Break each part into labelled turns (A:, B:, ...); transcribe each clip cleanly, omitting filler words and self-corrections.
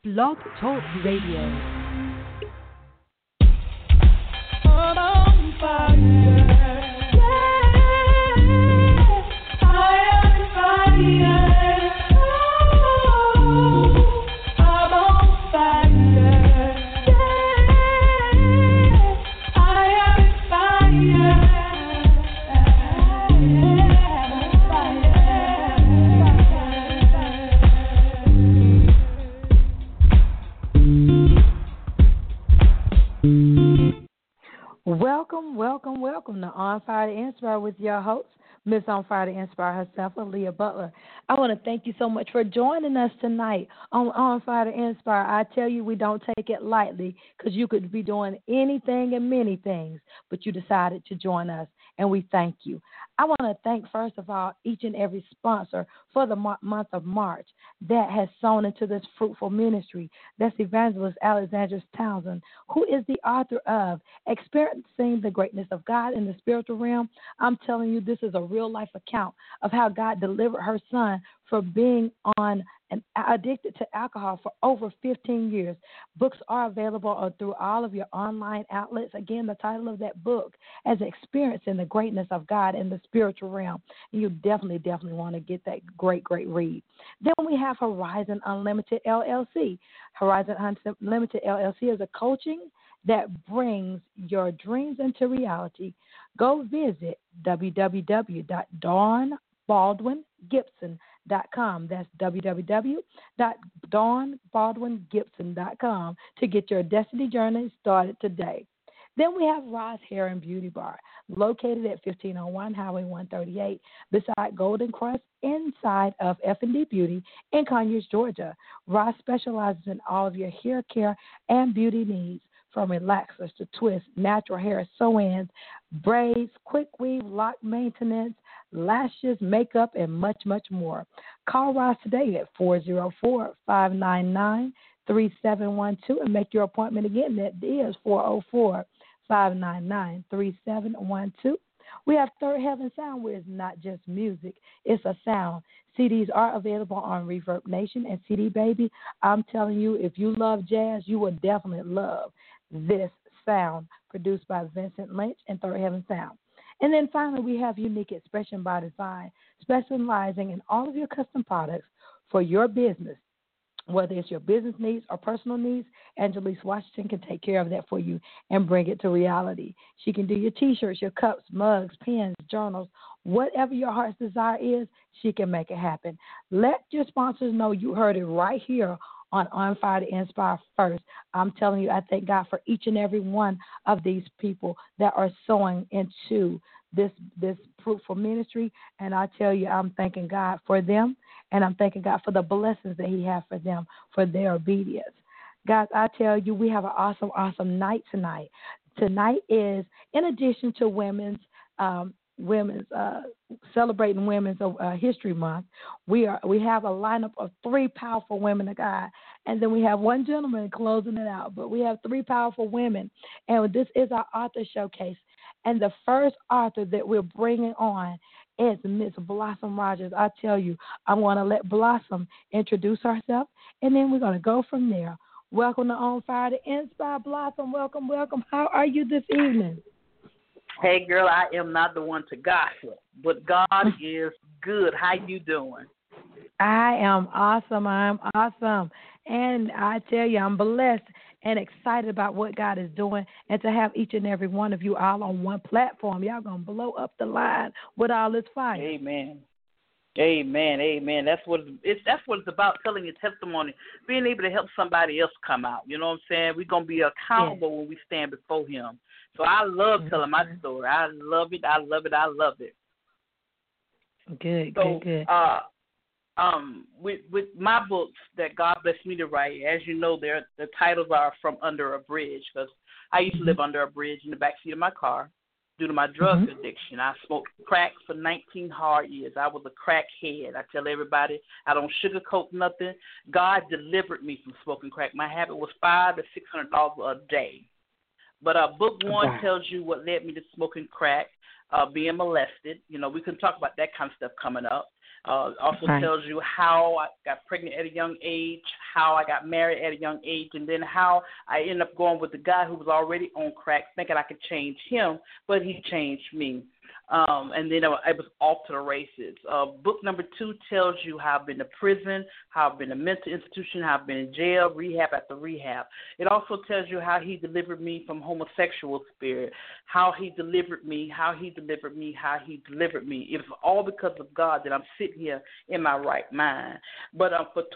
A: Blog Talk Radio.
B: On fire.
A: Welcome to On Fire to Inspire with your host, Miss On Fire to Inspire herself, Aaliyah Butler. I want to thank you so much for joining us tonight on Fire to Inspire. I tell you, we don't take it lightly because you could be doing anything and many things, but you decided to join us, and we thank you. I want to thank, first of all, each and every sponsor for the month of March that has sown into this fruitful ministry. That's Evangelist Alexandra Townsend, who is the author of Experiencing the Greatness of God in the Spiritual Realm. I'm telling you, this is a real-life account of how God delivered her son for being on and addicted to alcohol for over 15 years. Books are available through all of your online outlets. Again, the title of that book is Experiencing the Greatness of God in the Spiritual Realm. And you definitely want to get that great read. Then we have Horizon Unlimited LLC. Horizon Unlimited LLC is a coaching that brings your dreams into reality. Go visit www.DawnBaldwinGibson.com. That's www.DawnBaldwinGibson.com to get your destiny journey started today. Then we have Ross Hair and Beauty Bar, located at 1501 Highway 138, beside Golden Crust, inside of F&D Beauty in Conyers, Georgia. Ross specializes in all of your hair care and beauty needs, from relaxers to twists, natural hair sew-ins, braids, quick weave, lock maintenance, lashes, makeup, and much more. Call Ross today at 404-599-3712 and make your appointment again. That is 404-599-3712. We have Third Heaven Sound, where it's not just music, it's a sound. CDs are available on Reverb Nation and CD Baby. I'm telling you, if you love jazz, you will definitely love this sound, produced by Vincent Lynch and Third Heaven Sound. And then finally, we have Unique Expression by Design, specializing in all of your custom products for your business. Whether it's your business needs or personal needs, Angelique Washington can take care of that for you and bring it to reality. She can do your T-shirts, your cups, mugs, pens, journals, whatever your heart's desire is, she can make it happen. Let your sponsors know you heard it right here on Fire to Inspire first. I'm telling you, I thank God for each and every one of these people that are sowing into this fruitful ministry, and I tell you, I'm thanking God for them, and I'm thanking God for the blessings that He has for them, for their obedience. Guys, I tell you, we have an awesome night tonight. Tonight is, in addition to women's celebrating Women's History Month, we have a lineup of 3 powerful women of God, and then we have one gentleman closing it out. But we have 3 powerful women, and this is our author showcase. And the first author that we're bringing on is Miss Blossom Rogers. I tell you, I'm going to let Blossom introduce herself, and then we're going to go from there. Welcome to On Fire to Inspire, Blossom. Welcome. How are you this evening?
C: Hey, girl, I am not the one to gossip, but God is good. How you doing?
A: I am awesome. And I tell you, I'm blessed and excited about what God is doing, and to have each and every one of you all on one platform. Y'all going to blow up the line with all this fire.
C: Amen. That's what it's about, telling your testimony, being able to help somebody else come out. You know what I'm saying? We're going to be accountable when we stand before Him. So I love telling my story. I love it.
A: Good.
C: With my books that God blessed me to write, as you know, the titles are From Under a Bridge, because I used to live under a bridge in the backseat of my car due to my drug addiction. I smoked crack for 19 hard years. I was a crackhead. I tell everybody, I don't sugarcoat nothing. God delivered me from smoking crack. My habit was $500 to $600 a day. But book 1 tells you what led me to smoking crack, being molested. You know, we can talk about that kind of stuff coming up. Also
A: Right.
C: tells you how I got pregnant at a young age, how I got married at a young age, and then how I ended up going with the guy who was already on crack, thinking I could change him, but he changed me. And then I was off to the races. Book number 2 tells you how I've been to prison, how I've been to mental institution, how I've been in jail, rehab after rehab. It also tells you how he delivered me from homosexual spirit, how he delivered me, how he delivered me, how he delivered me. It was all because of God that I'm sitting here in my right mind. But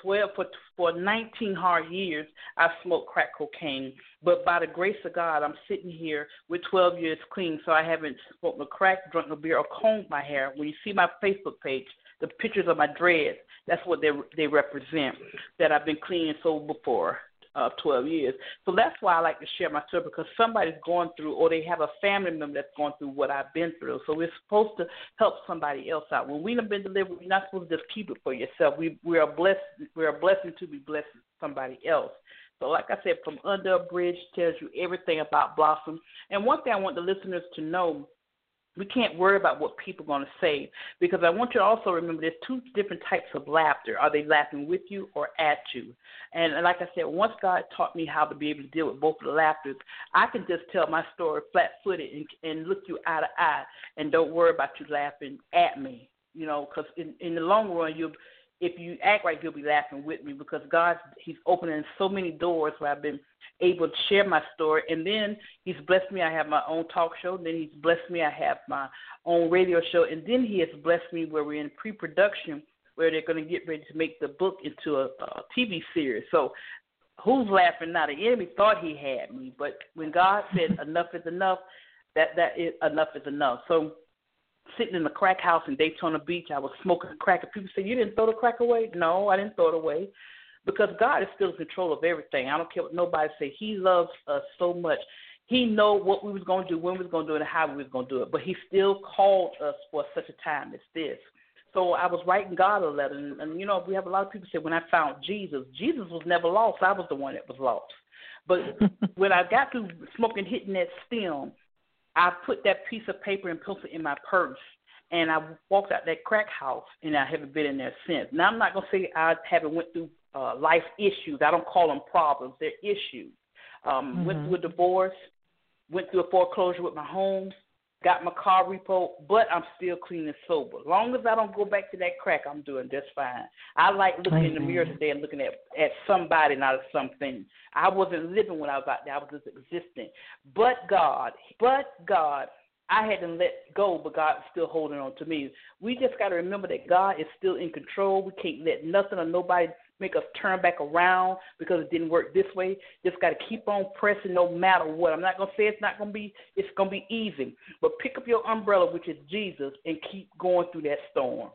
C: for 19 hard years, I smoked crack cocaine. But by the grace of God, I'm sitting here with 12 years clean, so I haven't smoked no crack, drunk no beer, or combed my hair. When you see my Facebook page, the pictures of my dreads, that's what they represent, that I've been clean and sober for 12 years. So that's why I like to share my story, because somebody's going through, or they have a family member that's going through what I've been through. So we're supposed to help somebody else out. When we've been delivered, we're not supposed to just keep it for yourself. We are blessed. We're a blessing to be blessing somebody else. So like I said, From Under a Bridge tells you everything about Blossom. And one thing I want the listeners to know, we can't worry about what people are going to say, because I want you to also remember there's 2 different types of laughter. Are they laughing with you or at you? And like I said, once God taught me how to be able to deal with both of the laughters, I can just tell my story flat-footed and look you eye to eye and don't worry about you laughing at me, because in the long run, if you act right, you'll be laughing with me, because He's opening so many doors where I've been able to share my story. And then He's blessed me. I have my own talk show. Then He's blessed me. I have my own radio show. And then He has blessed me where we're in pre-production, where they're going to get ready to make the book into a TV series. So who's laughing now? The enemy thought he had me. But when God said enough is enough, that is enough is enough. So sitting in the crack house in Daytona Beach, I was smoking crack, and people say, "You didn't throw the crack away?" No, I didn't throw it away, because God is still in control of everything. I don't care what nobody say. He loves us so much. He know what we was going to do, when we was going to do it, and how we was going to do it. But He still called us for such a time as this. So I was writing God a letter, and we have a lot of people say, when I found Jesus was never lost. I was the one that was lost. But when I got through smoking, hitting that stem, I put that piece of paper and pencil in my purse, and I walked out that crack house, and I haven't been in there since. Now, I'm not going to say I haven't went through life issues. I don't call them problems. They're issues. Went through a divorce, went through a foreclosure with my home, got my car repo, but I'm still clean and sober. As long as I don't go back to that crack, I'm doing just fine. I like looking in the mirror today and looking at somebody, not at something. I wasn't living when I was out there. I was just existing. But God, I had to let go, but God is still holding on to me. We just got to remember that God is still in control. We can't let nothing or nobody make us turn back around because it didn't work this way. Just got to keep on pressing no matter what. I'm not going to say it's going to be easy, but pick up your umbrella, which is Jesus, and keep going through that storm.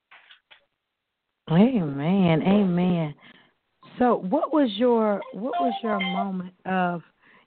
A: Amen. Amen. So what was your moment of,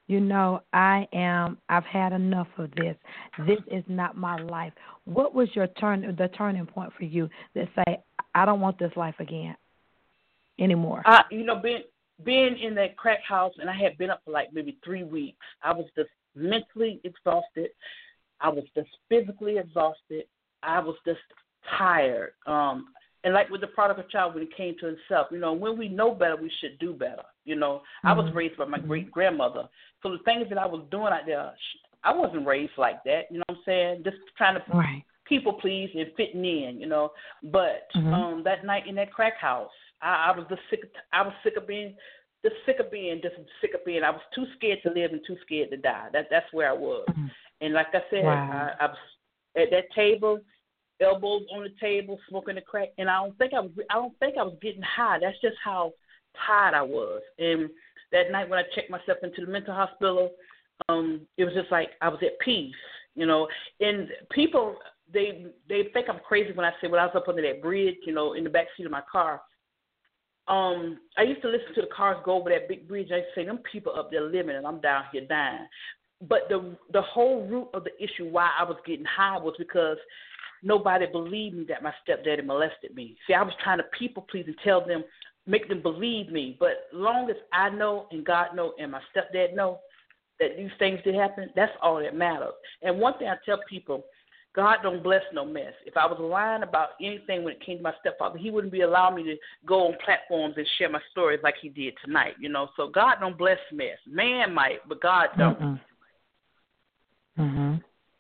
A: I've had enough of this. This is not my life. What was the turning point for you that say, I don't want this life again anymore?
C: Being in that crack house, and I had been up for like maybe 3 weeks. I was just mentally exhausted. I was just physically exhausted. I was just tired. And like with the prodigal child, when he came to himself, when we know better, we should do better. I was raised by my great-grandmother. So the things that I was doing out there, I wasn't raised like that. You know what I'm saying? Just trying to people please and fitting in, But that night in that crack house, I was just sick. I was sick of being. I was too scared to live and too scared to die. That's where I was. And like I said, I was at that table, elbows on the table, smoking the crack, and I don't think I was getting high. That's just how tired I was. And that night when I checked myself into the mental hospital, it was just like I was at peace, And people they think I'm crazy when I say when I was up under that bridge, in the back seat of my car. I used to listen to the cars go over that big bridge. I used to say, them people up there living and I'm down here dying. But the whole root of the issue why I was getting high was because nobody believed me that my stepdaddy molested me. See, I was trying to people please and tell them, make them believe me. But long as I know and God know and my stepdad know that these things did happen, that's all that matters. And one thing I tell people, God don't bless no mess. If I was lying about anything when it came to my stepfather, he wouldn't be allowing me to go on platforms and share my stories like he did tonight, you know. So God don't bless mess. Man might, but God don't.
A: Mhm.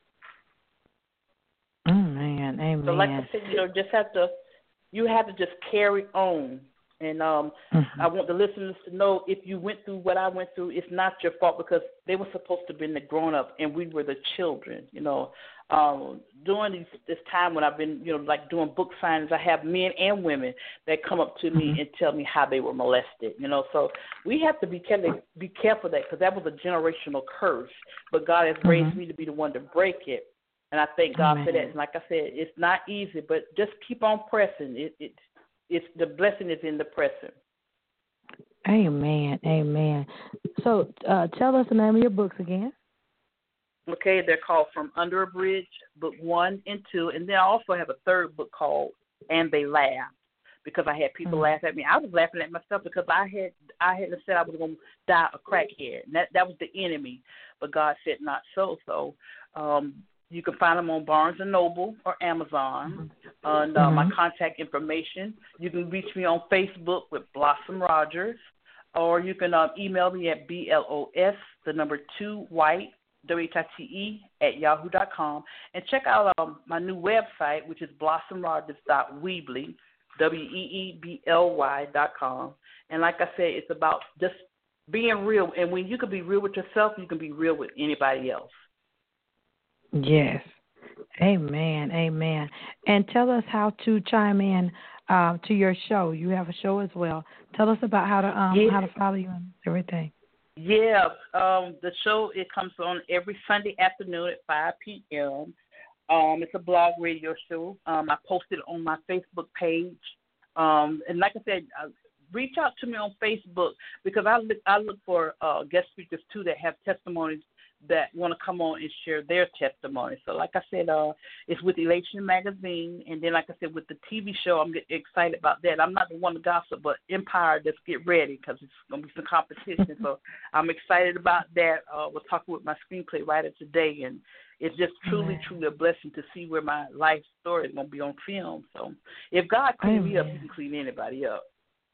A: Amen.
C: So like I said, you know, you have to just carry on. And I want the listeners to know, if you went through what I went through, it's not your fault, because they were supposed to have been the grown-up and we were the children, you know. During this time when I've been, you know, like doing book signings, I have men and women that come up to me and tell me how they were molested, you know. So we have to be careful of that, because that was a generational curse. But God has raised me to be the one to break it. And I thank God for that. And like I said, it's not easy, but just keep on pressing. It's the blessing is in the pressing.
A: Amen. So tell us the name of your books again.
C: Okay, they're called From Under a Bridge, book 1 and 2. And then I also have a third book called And They Laughed, because I had people laugh at me. I was laughing at myself, because I had said I was going to die a crackhead. And that was the enemy. But God said not so. So you can find them on Barnes & Noble or Amazon. And my contact information, you can reach me on Facebook with Blossom Rogers, or you can email me at BLOS2white, WHITE, @yahoo.com. And check out my new website, which is blossomrogers.weebly, WEEBLY.com. And like I said, it's about just being real. And when you can be real with yourself, you can be real with anybody else.
A: Yes. Amen. And tell us how to chime in to your show. You have a show as well. Tell us about how to follow you and everything.
C: Yeah, the show, it comes on every Sunday afternoon at 5 p.m. It's a blog radio show. I post it on my Facebook page. And like I said, reach out to me on Facebook, because I look for guest speakers, too, that have testimonies that want to come on and share their testimony. So like I said, it's with Elation Magazine, and then like I said, with the TV show, I'm excited about that. I'm not the one to gossip, but Empire, just get ready, because it's going to be some competition. So I'm excited about that. We're talking with my screenplay writer today, and it's just truly a blessing to see where my life story is going to be on film. So if God cleaned me up, he can clean anybody up.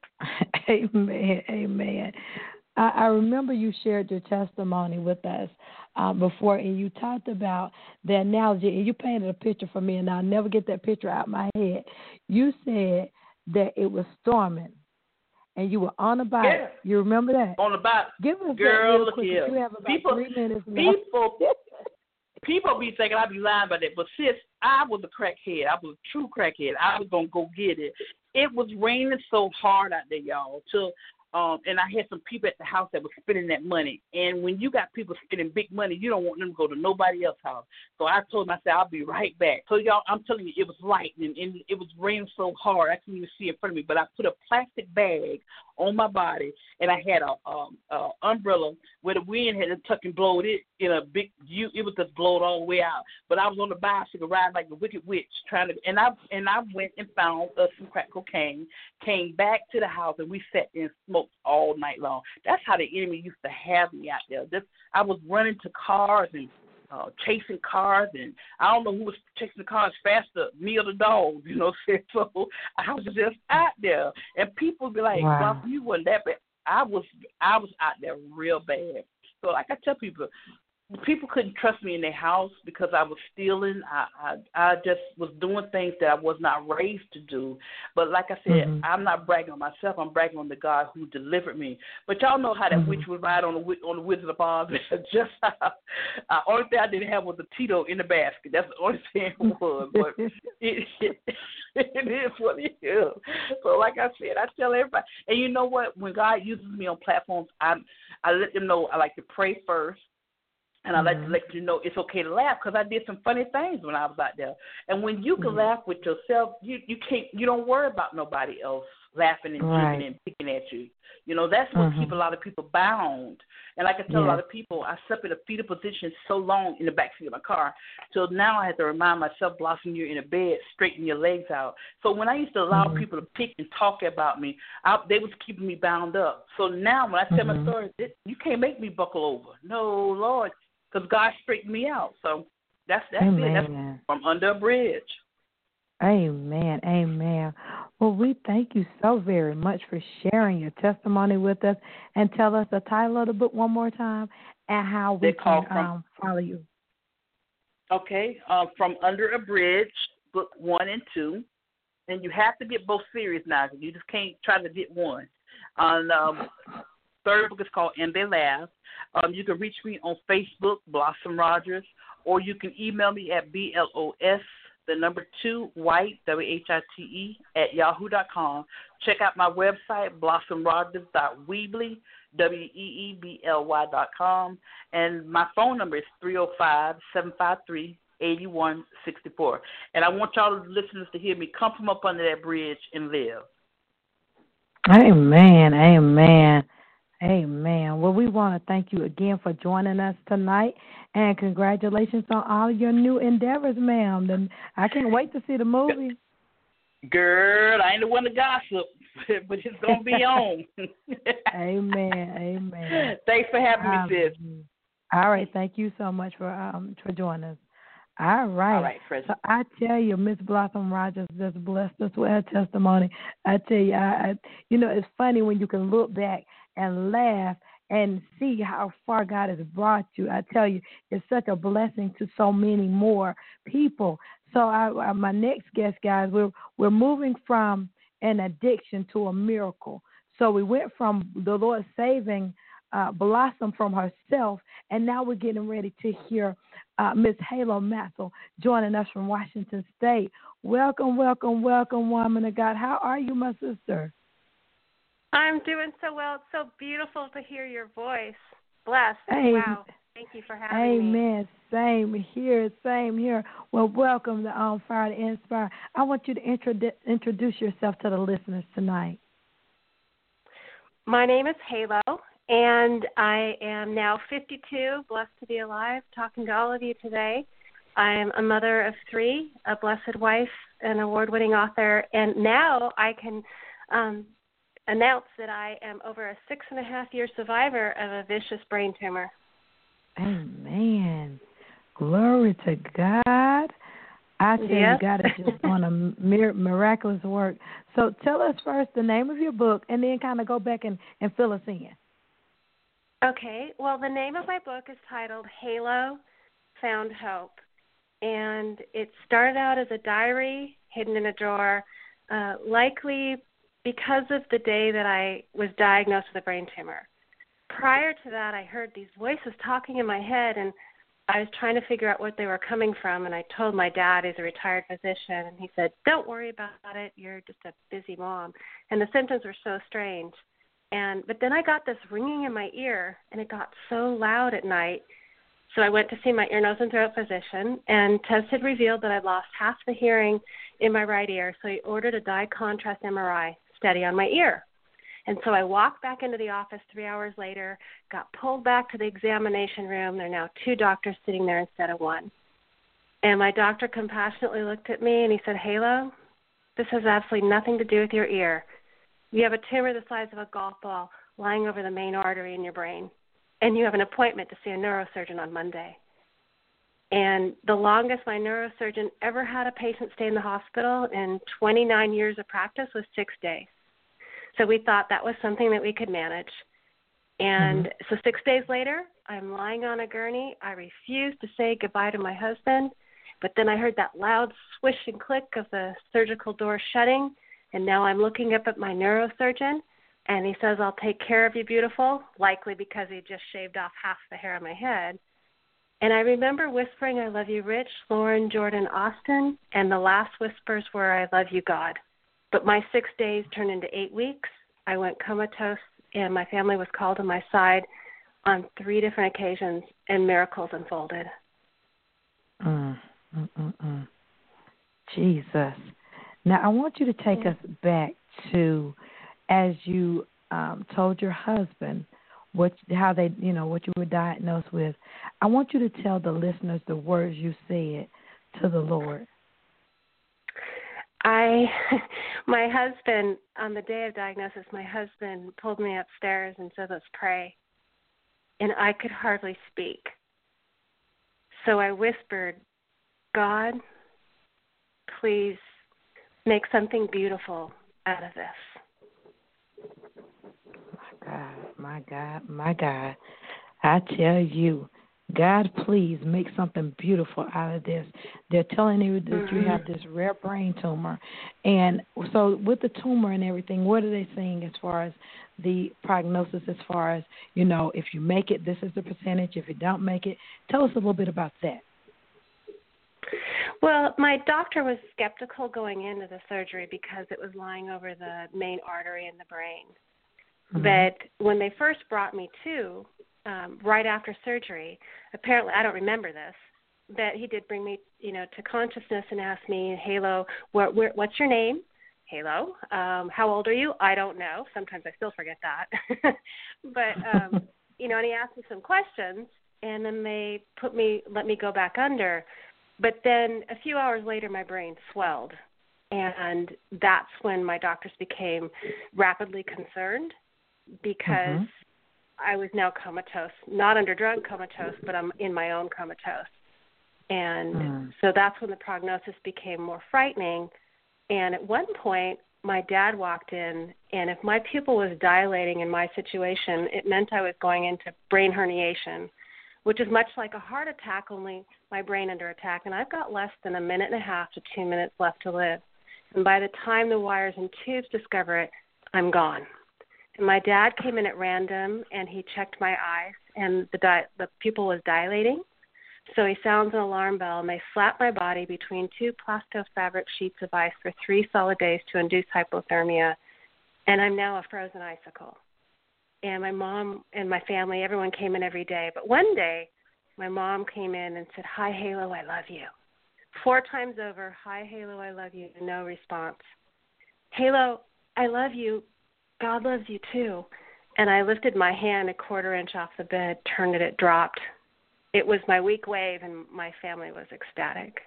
A: Amen. I remember you shared your testimony with us before, and you talked about the analogy, and you painted a picture for me, and I'll never get that picture out of my head. You said that it was storming, and you were on a bike.
C: Yeah.
A: You remember that?
C: On the bike.
A: Give us
C: Girl,
A: that real
C: look
A: quick.
C: here.
A: You have about 3 minutes left.
C: People be thinking I be lying about that, but sis, I was a crackhead. I was a true crackhead. I was going to go get it. It was raining so hard out there, y'all, and I had some people at the house that were spending that money. And when you got people spending big money, you don't want them to go to nobody else's house. So I told them, I said, I'll be right back. So, y'all, I'm telling you, it was lightning, and it was raining so hard I couldn't even see in front of me. But I put a plastic bag on my body, and I had a umbrella where the wind had to tuck and blow it in a big – it was just blowed all the way out. But I was on the bicycle riding like the Wicked Witch and I went and found some crack cocaine, came back to the house, and we sat there and smoked all night long. That's how the enemy used to have me out there. I was running to cars and chasing cars, and I don't know who was chasing the cars faster, me or the dogs, you know. So I was just out there, and people would be like, wow, you wasn't that bad. I was out there real bad. So like I tell people couldn't trust me in their house because I was stealing. I just was doing things that I was not raised to do. But like I said, I'm not bragging on myself. I'm bragging on the God who delivered me. But y'all know how that witch would ride on the Wizard of Oz. Just only thing I didn't have was a Tito in the basket. That's the only thing it was. But it is what it is. So like I said, I tell everybody. And you know what? When God uses me on platforms, I let them know I like to pray first. And I like to let you know it's okay to laugh, because I did some funny things when I was out there. And when you can laugh with yourself, you don't worry about nobody else laughing and joking and picking at you. You know, that's what keep a lot of people bound. And like I tell a lot of people, I slept in a fetal position so long in the backseat of my car, till now I have to remind myself, Blossom, you're in a bed, straighten your legs out. So when I used to allow people to pick and talk about me, they was keeping me bound up. So now when I tell my story, you can't make me buckle over. No, Lord. Because God straightened me out. So That's it. That's
A: Amen.
C: from Under a Bridge.
A: Amen. Amen. Well, we thank you so very much for sharing your testimony with us. And tell us the title of the book one more time and how we can follow you.
C: Okay, From Under a Bridge, book 1 and 2. And you have to get both series now. You just can't try to get one. Third book is called And They Laugh. You can reach me on Facebook, Blossom Rogers, or you can email me at BLOS2White, WHITE, @yahoo.com. Check out my website, blossomrogers.weebly, WEEBLY.com. And my phone number is 305-753-8164. And I want y'all listeners to hear me. Come from up under that bridge and live.
A: Amen. Amen. Amen. Well, we want to thank you again for joining us tonight, and congratulations on all your new endeavors, ma'am. And I can't wait to see the movie.
C: Girl, I ain't the one to gossip, but it's going to be on.
A: Amen. Amen.
C: Thanks for having me, sis.
A: All right. Thank you so much for joining us. All right.
C: All right, President.
A: So I tell you, Miss Blossom Rogers just blessed us with her testimony. I tell you, it's funny when you can look back and laugh and see how far God has brought you. I tell you, it's such a blessing to so many more people. So my next guest, guys, we're moving from an addiction to a miracle. So we went from the Lord saving Blossom from herself, and now we're getting ready to hear Miss Halo Massel joining us from Washington State. Welcome, welcome, welcome, woman of God. How are you, my sister?
D: I'm doing so well. It's so beautiful to hear your voice. Blessed.
A: Amen.
D: Wow. Thank you for having me.
A: Amen. Same here. Same here. Well, welcome to On Fire to Inspire. I want you to introduce yourself to the listeners tonight.
D: My name is Halo, and I am now 52, blessed to be alive, talking to all of you today. I'm a mother of 3, a blessed wife, an award-winning author, and now I can announce that I am over a 6.5-year survivor of a vicious brain tumor.
A: Amen. Glory to God. I tell you, God is just doing a miraculous work. So tell us first the name of your book and then kind of go back and fill us in.
D: Okay. Well, the name of my book is titled Halo Found Hope. And it started out as a diary hidden in a drawer, likely because of the day that I was diagnosed with a brain tumor. Prior to that, I heard these voices talking in my head, and I was trying to figure out what they were coming from, and I told my dad, he's a retired physician, and he said, "Don't worry about it, you're just a busy mom." And the symptoms were so strange. But then I got this ringing in my ear, and it got so loud at night. So I went to see my ear, nose, and throat physician, and tests had revealed that I'd lost half the hearing in my right ear, so he ordered a dye contrast MRI study on my ear. And so I walked back into the office 3 hours later, got pulled back to the examination room. There are now 2 doctors sitting there instead of 1. And my doctor compassionately looked at me and he said, "Halo, this has absolutely nothing to do with your ear. You have a tumor the size of a golf ball lying over the main artery in your brain. And you have an appointment to see a neurosurgeon on Monday." And the longest my neurosurgeon ever had a patient stay in the hospital in 29 years of practice was 6 days. So we thought that was something that we could manage. And so 6 days later, I'm lying on a gurney. I refused to say goodbye to my husband, but then I heard that loud swish and click of the surgical door shutting, and now I'm looking up at my neurosurgeon, and he says, "I'll take care of you, beautiful," likely because he just shaved off half the hair on my head. And I remember whispering, "I love you, Rich, Lauren, Jordan, Austin," and the last whispers were, "I love you, God." But my 6 days turned into 8 weeks. I went comatose, and my family was called to my side on 3 different occasions, and miracles unfolded.
A: Jesus. Now, I want you to take us back to as you told your husband what you were diagnosed with. I want you to tell the listeners the words you said to the Lord.
D: My husband, on the day of diagnosis, my husband pulled me upstairs and said, "Let's pray." And I could hardly speak. So I whispered, God, please make something beautiful out of this.
A: My God, my God. I tell you, God, please make something beautiful out of this. They're telling you that you have this rare brain tumor. And so with the tumor and everything, what are they saying as far as the prognosis, as far as, you know, if you make it, this is the percentage. If you don't make it, tell us a little bit about that.
D: Well, my doctor was skeptical going into the surgery because it was lying over the main artery in the brain. But when they first brought me to, right after surgery, apparently, I don't remember this, but he did bring me, to consciousness and ask me, Halo, what's your name? Halo. How old are you? I don't know. Sometimes I still forget that. But, and he asked me some questions, and then they let me go back under. But then a few hours later, my brain swelled, and that's when my doctors became rapidly concerned because I was now comatose, not under drug comatose, but I'm in my own comatose. And so that's when the prognosis became more frightening. And at one point, my dad walked in, and if my pupil was dilating in my situation, it meant I was going into brain herniation, which is much like a heart attack, only my brain under attack. And I've got less than 1.5 to 2 minutes left to live. And by the time the wires and tubes discover it, I'm gone. And my dad came in at random, and he checked my eyes, and the pupil was dilating. So he sounds an alarm bell, and they slap my body between 2 plastofabric sheets of ice for 3 solid days to induce hypothermia, and I'm now a frozen icicle. And my mom and my family, everyone came in every day. But one day, my mom came in and said, "Hi, Halo, I love you." 4 times over, "Hi, Halo, I love you," no response. "Halo, I love you. God loves you too." And I lifted my hand 1/4 inch off the bed, turned it dropped. It was my weak wave, and my family was ecstatic.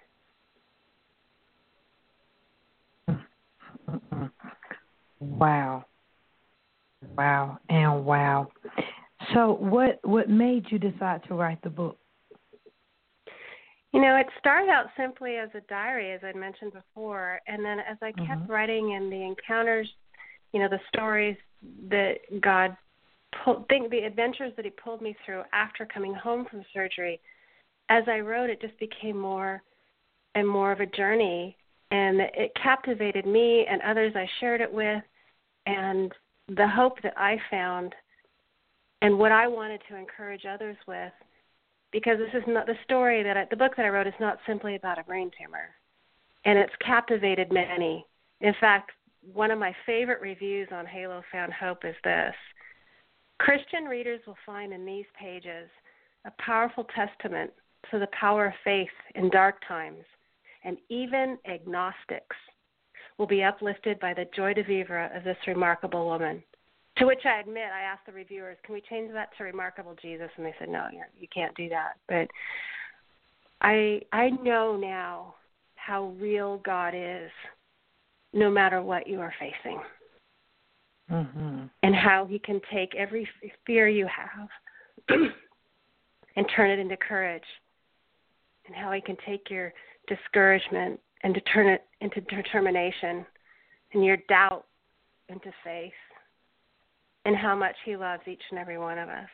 A: Wow. Wow and wow. So what made you decide to write the book?
D: It started out simply as a diary, as I mentioned before, and then as I kept writing and the encounters, the stories that God the adventures that he pulled me through after coming home from surgery, as I wrote, it just became more and more of a journey, and it captivated me and others I shared it with, and the hope that I found and what I wanted to encourage others with, because this is not the story the book that I wrote is not simply about a brain tumor, and it's captivated many. In fact, one of my favorite reviews on Halo Found Hope is this: Christian readers will find in these pages a powerful testament to the power of faith in dark times, and even agnostics will be uplifted by the joy de vivre of this remarkable woman. To which I admit, I asked the reviewers, can we change that to Remarkable Jesus? And they said, no, you can't do that. But I know now how real God is, no matter what you are facing. And how he can take every fear you have and turn it into courage, and how he can take your discouragement and to turn it into determination, and your doubt into faith, and how much he loves each and every one of us.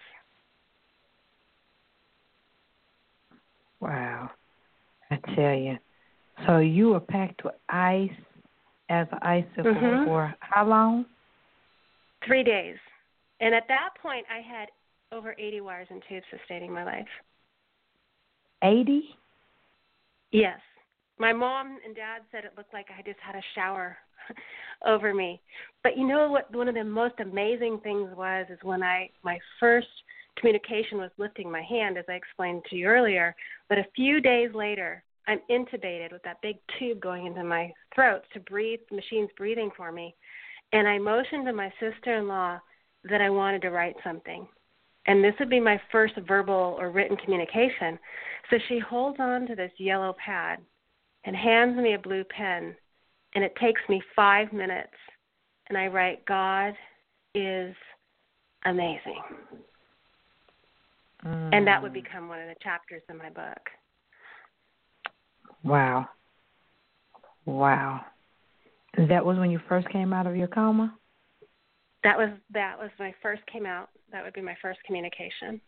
A: Wow. I tell you. So you were packed with ice as an icicle for how long?
D: 3 days. And at that point, I had over 80 wires and tubes sustaining my life.
A: 80?
D: Yes. My mom and dad said it looked like I just had a shower over me. But you know what one of the most amazing things was is when my first communication was lifting my hand, as I explained to you earlier. But a few days later, I'm intubated with that big tube going into my throat to breathe, the machine's breathing for me. And I motioned to my sister-in-law that I wanted to write something. And this would be my first verbal or written communication. So she holds on to this yellow pad and hands me a blue pen. And it takes me 5 minutes. And I write, God is amazing. And that would become one of the chapters in my book.
A: Wow. Wow. That was when you first came out of your coma?
D: That was my first came out. That would be my first communication.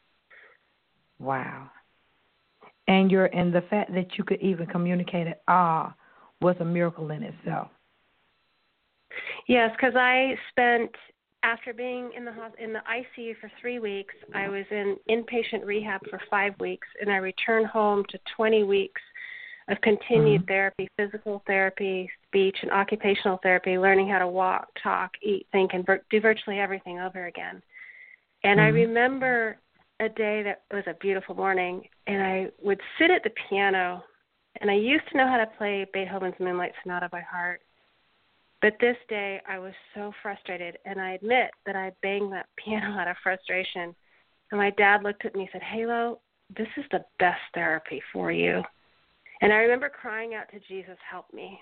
A: Wow. And the fact that you could even communicate at all was a miracle in itself.
D: Yes, because I spent, after being in the ICU for 3 weeks, I was in inpatient rehab for 5 weeks, and I returned home to 20 weeks of continued therapy, physical therapy, speech, and occupational therapy, learning how to walk, talk, eat, think, and do virtually everything over again. And I remember a day that was a beautiful morning, and I would sit at the piano, and I used to know how to play Beethoven's Moonlight Sonata by heart. But this day, I was so frustrated, and I admit that I banged that piano out of frustration. And my dad looked at me and said, Halo, this is the best therapy for you. And I remember crying out to Jesus, help me.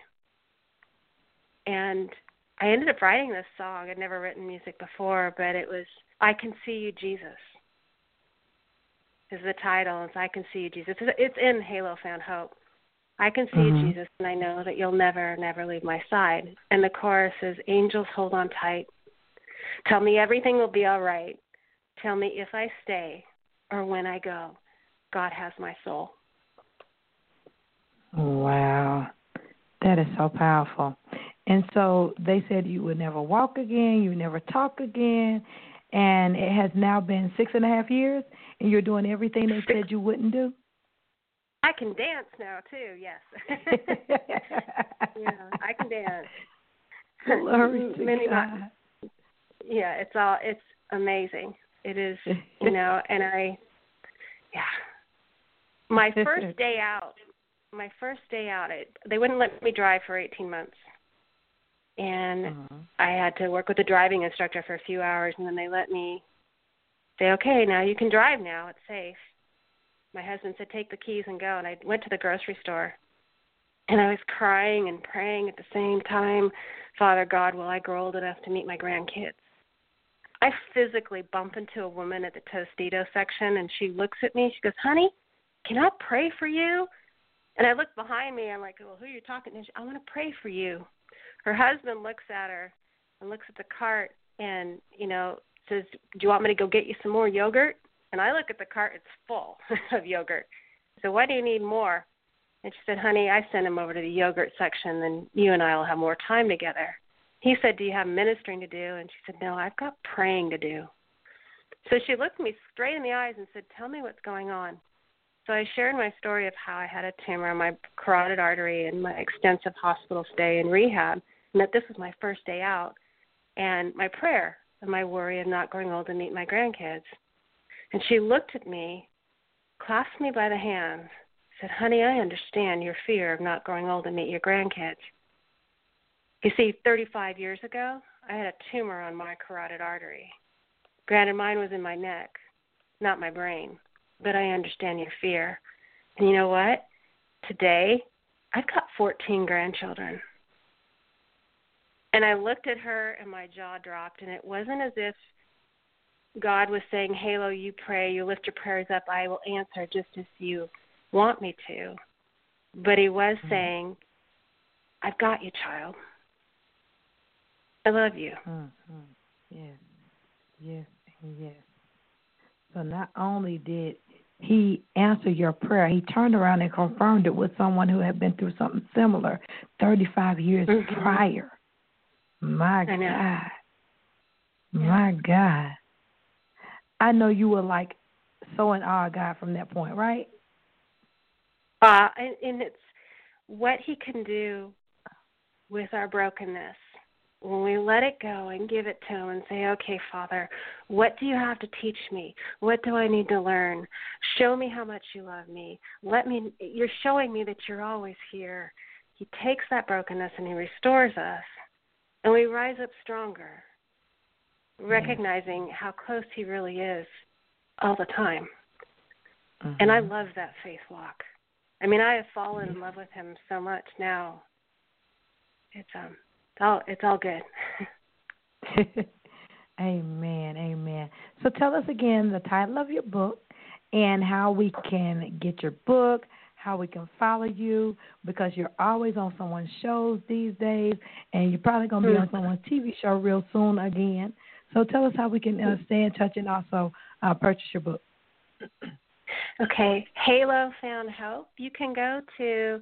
D: And I ended up writing this song. I'd never written music before, but it was, I Can See You, Jesus, is the title. It's I Can See You, Jesus. It's in Halo Found Hope. I can see you, Jesus, and I know that you'll never, never leave my side. And the chorus is, angels, hold on tight. Tell me everything will be all right. Tell me if I stay or when I go. God has my soul.
A: Wow. That is so powerful. And so they said you would never walk again, you would never talk again, and it has now been 6.5 years, and you're doing everything they said you wouldn't do?
D: I can dance now, too, yes. Yeah, I can dance.
A: Glory to God.
D: Yeah, it's amazing. It is, and my first day out, they wouldn't let me drive for 18 months. And I had to work with a driving instructor for a few hours, and then they let me say, okay, now you can drive now. It's safe. My husband said, take the keys and go. And I went to the grocery store, and I was crying and praying at the same time, Father God, will I grow old enough to meet my grandkids? I physically bump into a woman at the Tostito section, and she looks at me. She goes, honey, can I pray for you? And I look behind me. I'm like, well, who are you talking to? I want to pray for you. Her husband looks at her and looks at the cart and, says, do you want me to go get you some more yogurt? And I look at the cart, it's full of yogurt. So why do you need more? And she said, honey, I sent him over to the yogurt section, and you and I will have more time together. He said, do you have ministering to do? And she said, no, I've got praying to do. So she looked me straight in the eyes and said, tell me what's going on. So I shared my story of how I had a tumor in my carotid artery and my extensive hospital stay in rehab, and that this was my first day out, and my prayer and my worry of not growing old to meet my grandkids. And she looked at me, clasped me by the hand, said, honey, I understand your fear of not growing old to meet your grandkids. You see, 35 years ago, I had a tumor on my carotid artery. Granted, mine was in my neck, not my brain, but I understand your fear. And you know what? Today, I've got 14 grandchildren. And I looked at her, and my jaw dropped, and it wasn't as if God was saying, Halo, you pray, you lift your prayers up, I will answer just as you want me to. But he was saying, I've got you, child. I love you.
A: Yes, yes, and yes. So not only did he answer your prayer, he turned around and confirmed it with someone who had been through something similar 35 years prior. My God. My God. I know you were like so in awe of God from that point, right?
D: And it's what he can do with our brokenness. When we let it go and give it to him and say, okay, Father, what do you have to teach me? What do I need to learn? Show me how much you love me. You're showing me that you're always here. He takes that brokenness and he restores us, and we rise up stronger, recognizing how close he really is all the time. And I love that faith walk. I mean, I have fallen in love with him so much now. It's all good.
A: Amen, amen. So tell us again the title of your book and how we can get your book, how we can follow you, because you're always on someone's shows these days, and you're probably going to be on someone's TV show real soon again. So tell us how we can stay in touch and also purchase your book.
D: Okay, Halo Found Hope. You can go to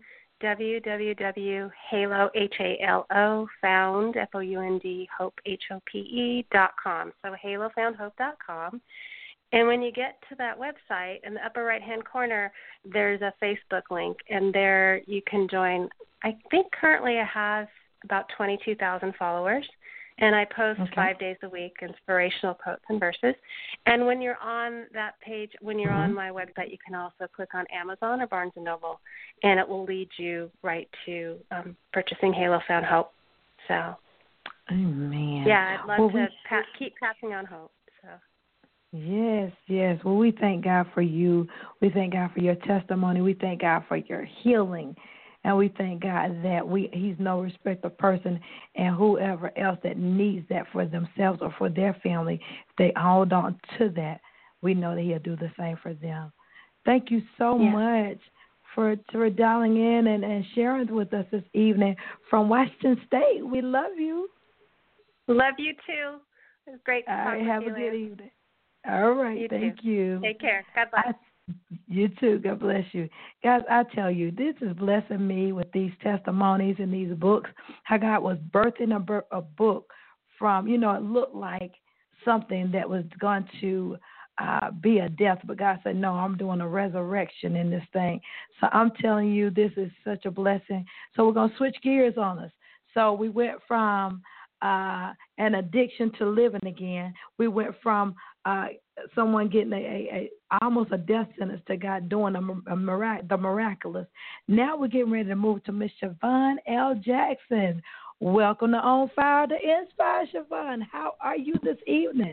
D: www.halo, H-A-L-O, found, F-O-U-N-D, hope, H-O-P-E.com. So halofoundhope.com. And when you get to that website, in the upper right-hand corner, there's a Facebook link, and there you can join. I think currently I have about 22,000 followers, and I post 5 days a week inspirational quotes and verses. And when you're on that page, when you're on my website, you can also click on Amazon or Barnes & Noble, and it will lead you right to purchasing Halo Found Hope. So,
A: amen.
D: Yeah, I'd love to keep passing on hope. So.
A: Yes, yes. Well, we thank God for you. We thank God for your testimony. We thank God for your healing. And we thank God that He's no respecter of person, and whoever else that needs that for themselves or for their family, if they hold on to that, we know that He'll do the same for them. Thank you so much for dialing in and sharing with us this evening from Washington State. We love you.
D: Love you too. It was great to talk with you.
A: Have a good evening. All right. Thank you.
D: Take care. God bless.
A: You too. God bless you. Guys, I tell you, this is blessing me with these testimonies and these books, how God was birthing a book from, it looked like something that was going to be a death, but God said, no, I'm doing a resurrection in this thing. So I'm telling you, this is such a blessing. So we're going to switch gears on us. So we went from an addiction to living again. We went from someone getting almost a death sentence to God doing the miraculous. Now we're getting ready to move to Miss Siobhan L. Jackson. Welcome to On Fire to Inspire, Siobhan. How are you this evening?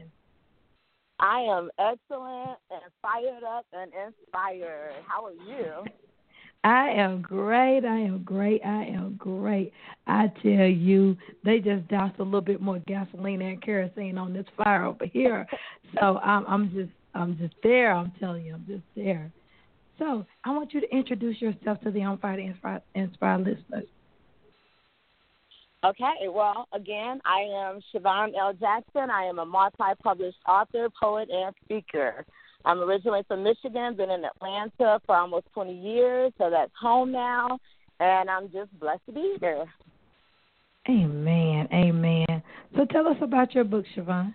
E: I am excellent and fired up and inspired. How are you?
A: I am great. I tell you, they just doused a little bit more gasoline and kerosene on this fire over here. So I'm just there. I'm telling you, I'm just there. So I want you to introduce yourself to the On Fire to Inspire listeners.
E: Okay. Well, again, I am Siobhan L. Jackson. I am a multi-published author, poet, and speaker. I'm originally from Michigan, been in Atlanta for almost 20 years, so that's home now, and I'm just blessed to be here.
A: Amen, amen. So tell us about your book, Siobhan.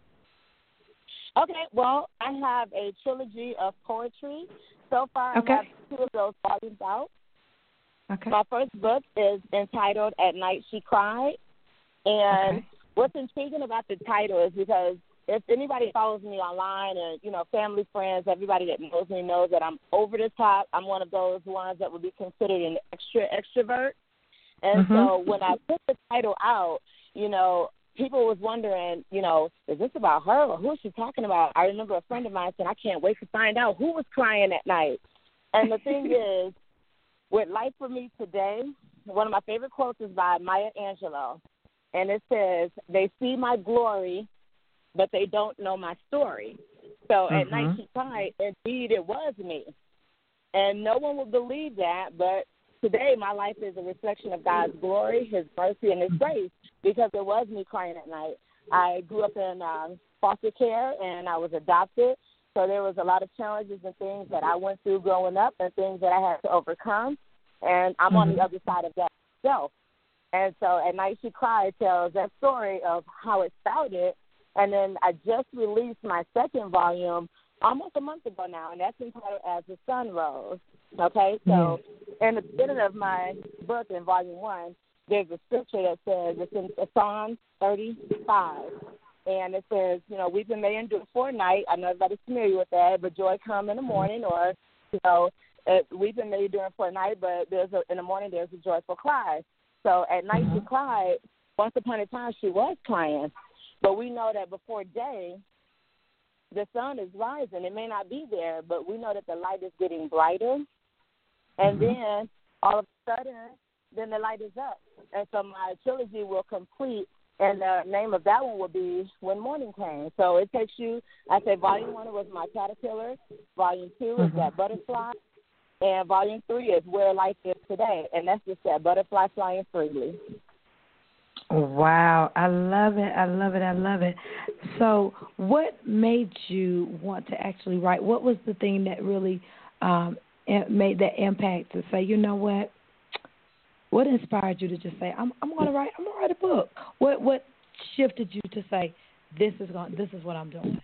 E: Okay, well, I have a trilogy of poetry. So far, I have 2 of those volumes out.
A: Okay.
E: My first book is entitled At Night She Cried, and what's intriguing about the title is because if anybody follows me online and, family, friends, everybody that knows me knows that I'm over the top. I'm one of those ones that would be considered an extrovert. And so when I put the title out, people was wondering, is this about her or who is she talking about? I remember a friend of mine said, I can't wait to find out who was crying at night. And the thing is, with Life for Me Today, one of my favorite quotes is by Maya Angelou. And it says, they see my glory, but they don't know my story. So at night she cried, indeed it was me. And no one would believe that, but today my life is a reflection of God's glory, His mercy, and His grace, because it was me crying at night. I grew up in foster care, and I was adopted, so there was a lot of challenges and things that I went through growing up and things that I had to overcome, and I'm on the other side of that myself. And so At Night She Cried tells that story of how it started. And then I just released my second volume almost a month ago now, and that's entitled As the Sun Rose. Okay, so in the beginning of my book in volume 1, there's a scripture that says, it's in Psalm 35, and it says, weeping may endure for a night. I know everybody's familiar with that, but joy come in the morning, or, weeping may endure for a night, but in the morning there's a joyful cry. So at night she cried. Once upon a time she was crying. But we know that before day, the sun is rising. It may not be there, but we know that the light is getting brighter. And then all of a sudden, then the light is up. And so my trilogy will complete, and the name of that one will be When Morning Came. So it takes you, I say volume 1 was my caterpillar. Volume 2 is that butterfly. And volume 3 is Where Life Is Today, and that's just that butterfly flying freely.
A: Wow, I love it. I love it. I love it. So, what made you want to actually write? What was the thing that really made that impact to say, you know what? What inspired you to just say, I'm going to write a book? What shifted you to say, this is what I'm doing?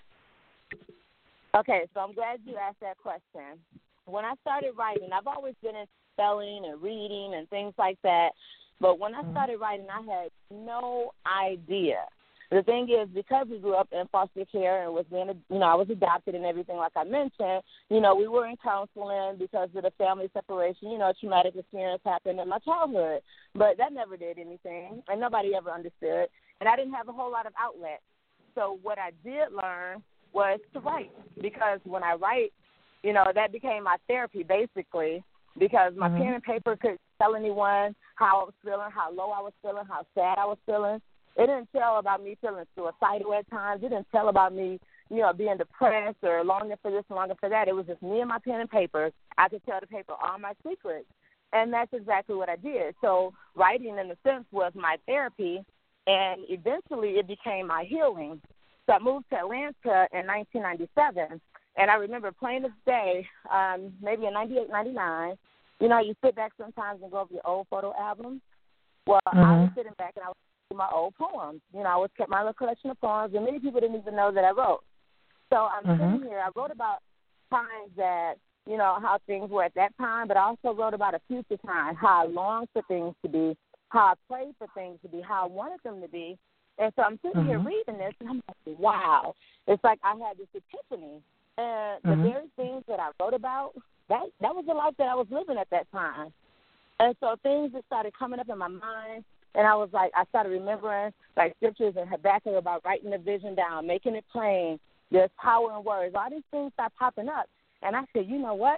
E: Okay, so I'm glad you asked that question. When I started writing, I've always been into spelling and reading and things like that. But when I started writing, I had no idea. The thing is, because we grew up in foster care and I was adopted and everything, like I mentioned, we were in counseling because of the family separation. Traumatic experience happened in my childhood. But that never did anything, and nobody ever understood. And I didn't have a whole lot of outlets. So what I did learn was to write, because when I write, that became my therapy, basically, because my pen and paper could tell anyone how I was feeling, how low I was feeling, how sad I was feeling. It didn't tell about me feeling suicidal at times. It didn't tell about me, being depressed or longing for this and longing for that. It was just me and my pen and paper. I could tell the paper all my secrets, and that's exactly what I did. So writing, in a sense, was my therapy, and eventually it became my healing. So I moved to Atlanta in 1997, and I remember plain as day, maybe in 98, 99, you sit back sometimes and go over your old photo albums. Well, I was sitting back and I was reading my old poems. I always kept my little collection of poems, and many people didn't even know that I wrote. So I'm sitting here. I wrote about times that, how things were at that time, but I also wrote about a future time, how I longed for things to be, how I prayed for things to be, how I wanted them to be. And so I'm sitting here reading this, and I'm like, wow. It's like I had this epiphany. And the very things that I wrote about, that was the life that I was living at that time. And so things just started coming up in my mind, and I was like, I started remembering, like, scriptures in Habakkuk about writing the vision down, making it plain. There's power in words. All these things start popping up. And I said, you know what?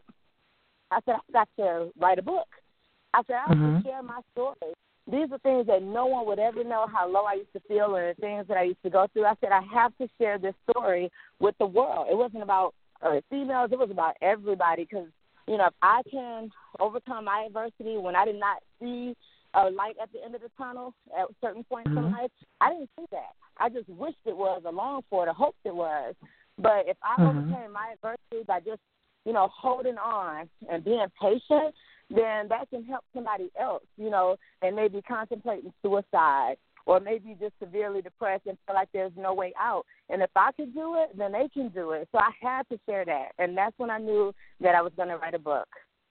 E: I said, I've got to write a book. I said, I have to share my story. These are things that no one would ever know, how low I used to feel or the things that I used to go through. I said, I have to share this story with the world. It wasn't about females. It was about everybody, because, if I can overcome my adversity when I did not see a light at the end of the tunnel at certain points in life, I didn't see that. I just wished it was, or longed for it, or hoped it was. But if I overcame my adversity by just, holding on and being patient, then that can help somebody else, and maybe contemplating suicide or maybe just severely depressed and feel like there's no way out. And if I could do it, then they can do it. So I had to share that. And that's when I knew that I was going to write a book.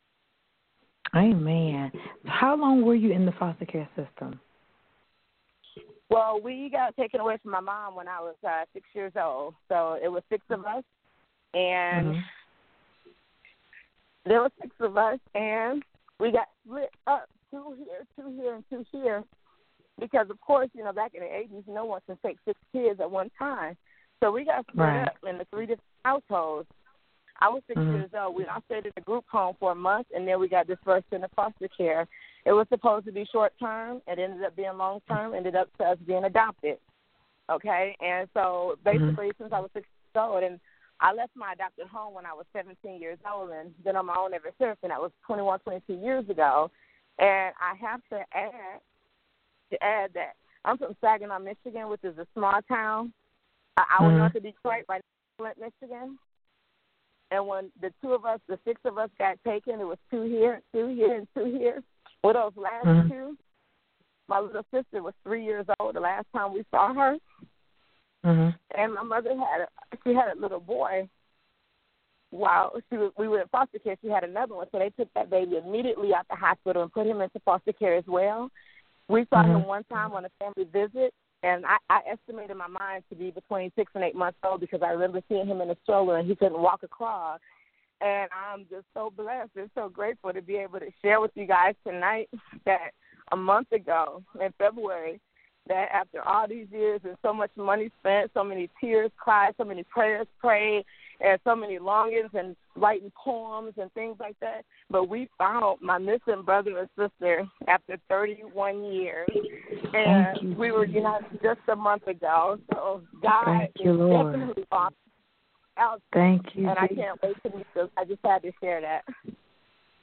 A: Amen. How long were you in the foster care system?
E: Well, we got taken away from my mom when I was 6 years old. So it was 6 of us. And there were 6 of us, and we got split up, 2 here, 2 here, and 2 here, because, of course, back in the 80s, no one can take 6 kids at one time. So we got split up into 3 different households. I was 6 years old. I stayed in a group home for a month, and then we got dispersed into foster care. It was supposed to be short-term. It ended up being long-term, ended up to us being adopted, okay? And so basically, since I was 6 years old, and I left my adopted home when I was 17 years old and been on my own ever since, and that was 21, 22 years ago. And I have to add that I'm from Saginaw, Michigan, which is a small town, an hour north of Detroit, right near Flint, Michigan. And when the 6 of us got taken, it was 2 here, 2 here, and 2 here. With those last 2, my little sister was 3 years old the last time we saw her. And my mother had a little boy. While we were in foster care, she had another one, so they took that baby immediately out the hospital and put him into foster care as well. We saw him one time on a family visit, and I estimated in my mind to be between 6 and 8 months old, because I remember seeing him in a stroller and he couldn't walk across. And I'm just so blessed and so grateful to be able to share with you guys tonight that a month ago in February, that after all these years and so much money spent, so many tears cried, so many prayers prayed, and so many longings and writing poems and things like that, but we found my missing brother and sister after 31 years. And we were united just a month ago. So God is definitely awesome.
A: Thank you.
E: And I can't wait to meet them. I just had to share that.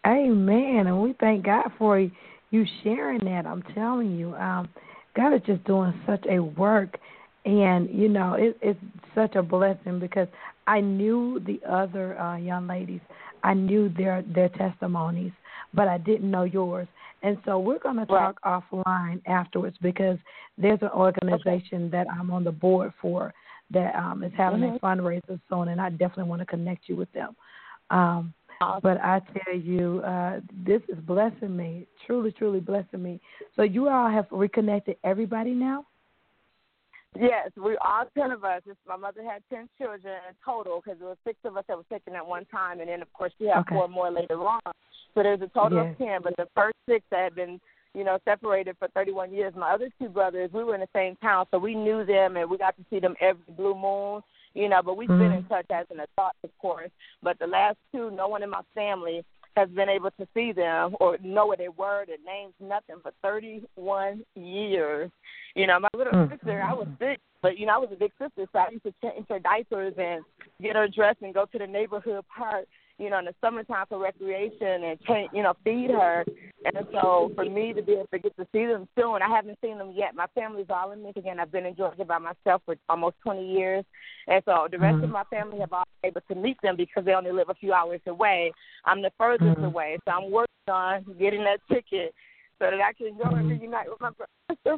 A: Amen. And we thank God for you sharing that. I'm telling you, God is just doing such a work. And, it's such a blessing because I knew the other young ladies. I knew their testimonies, but I didn't know yours. And so we're going to talk offline afterwards because there's an organization that I'm on the board for that is having a fundraiser soon, and I definitely want to connect you with them. But I tell you, this is blessing me, truly, truly blessing me. So you all have reconnected everybody now?
E: Yes, we all 10 of us. My mother had 10 children in total because there were 6 of us that were taken at one time, and then, of course, she had 4 more later on. So there's a total of 10, but the first 6 that had been, separated for 31 years, my other 2 brothers, we were in the same town, so we knew them, and we got to see them every blue moon, but we've been in touch as an adult, of course. But the last 2, no one in my family has been able to see them or know where they were, their names, nothing, for 31 years. My little sister, I was sick, but, I was a big sister, so I used to change her diapers and get her dressed and go to the neighborhood park, in the summertime for recreation and, feed her. And so for me to be able to get to see them soon, I haven't seen them yet. My family's all in Michigan. I've been in Georgia by myself for almost 20 years. And so the rest of my family have all been able to meet them because they only live a few hours away. I'm the furthest away. So I'm working on getting that ticket so that I can go and reunite with my brother.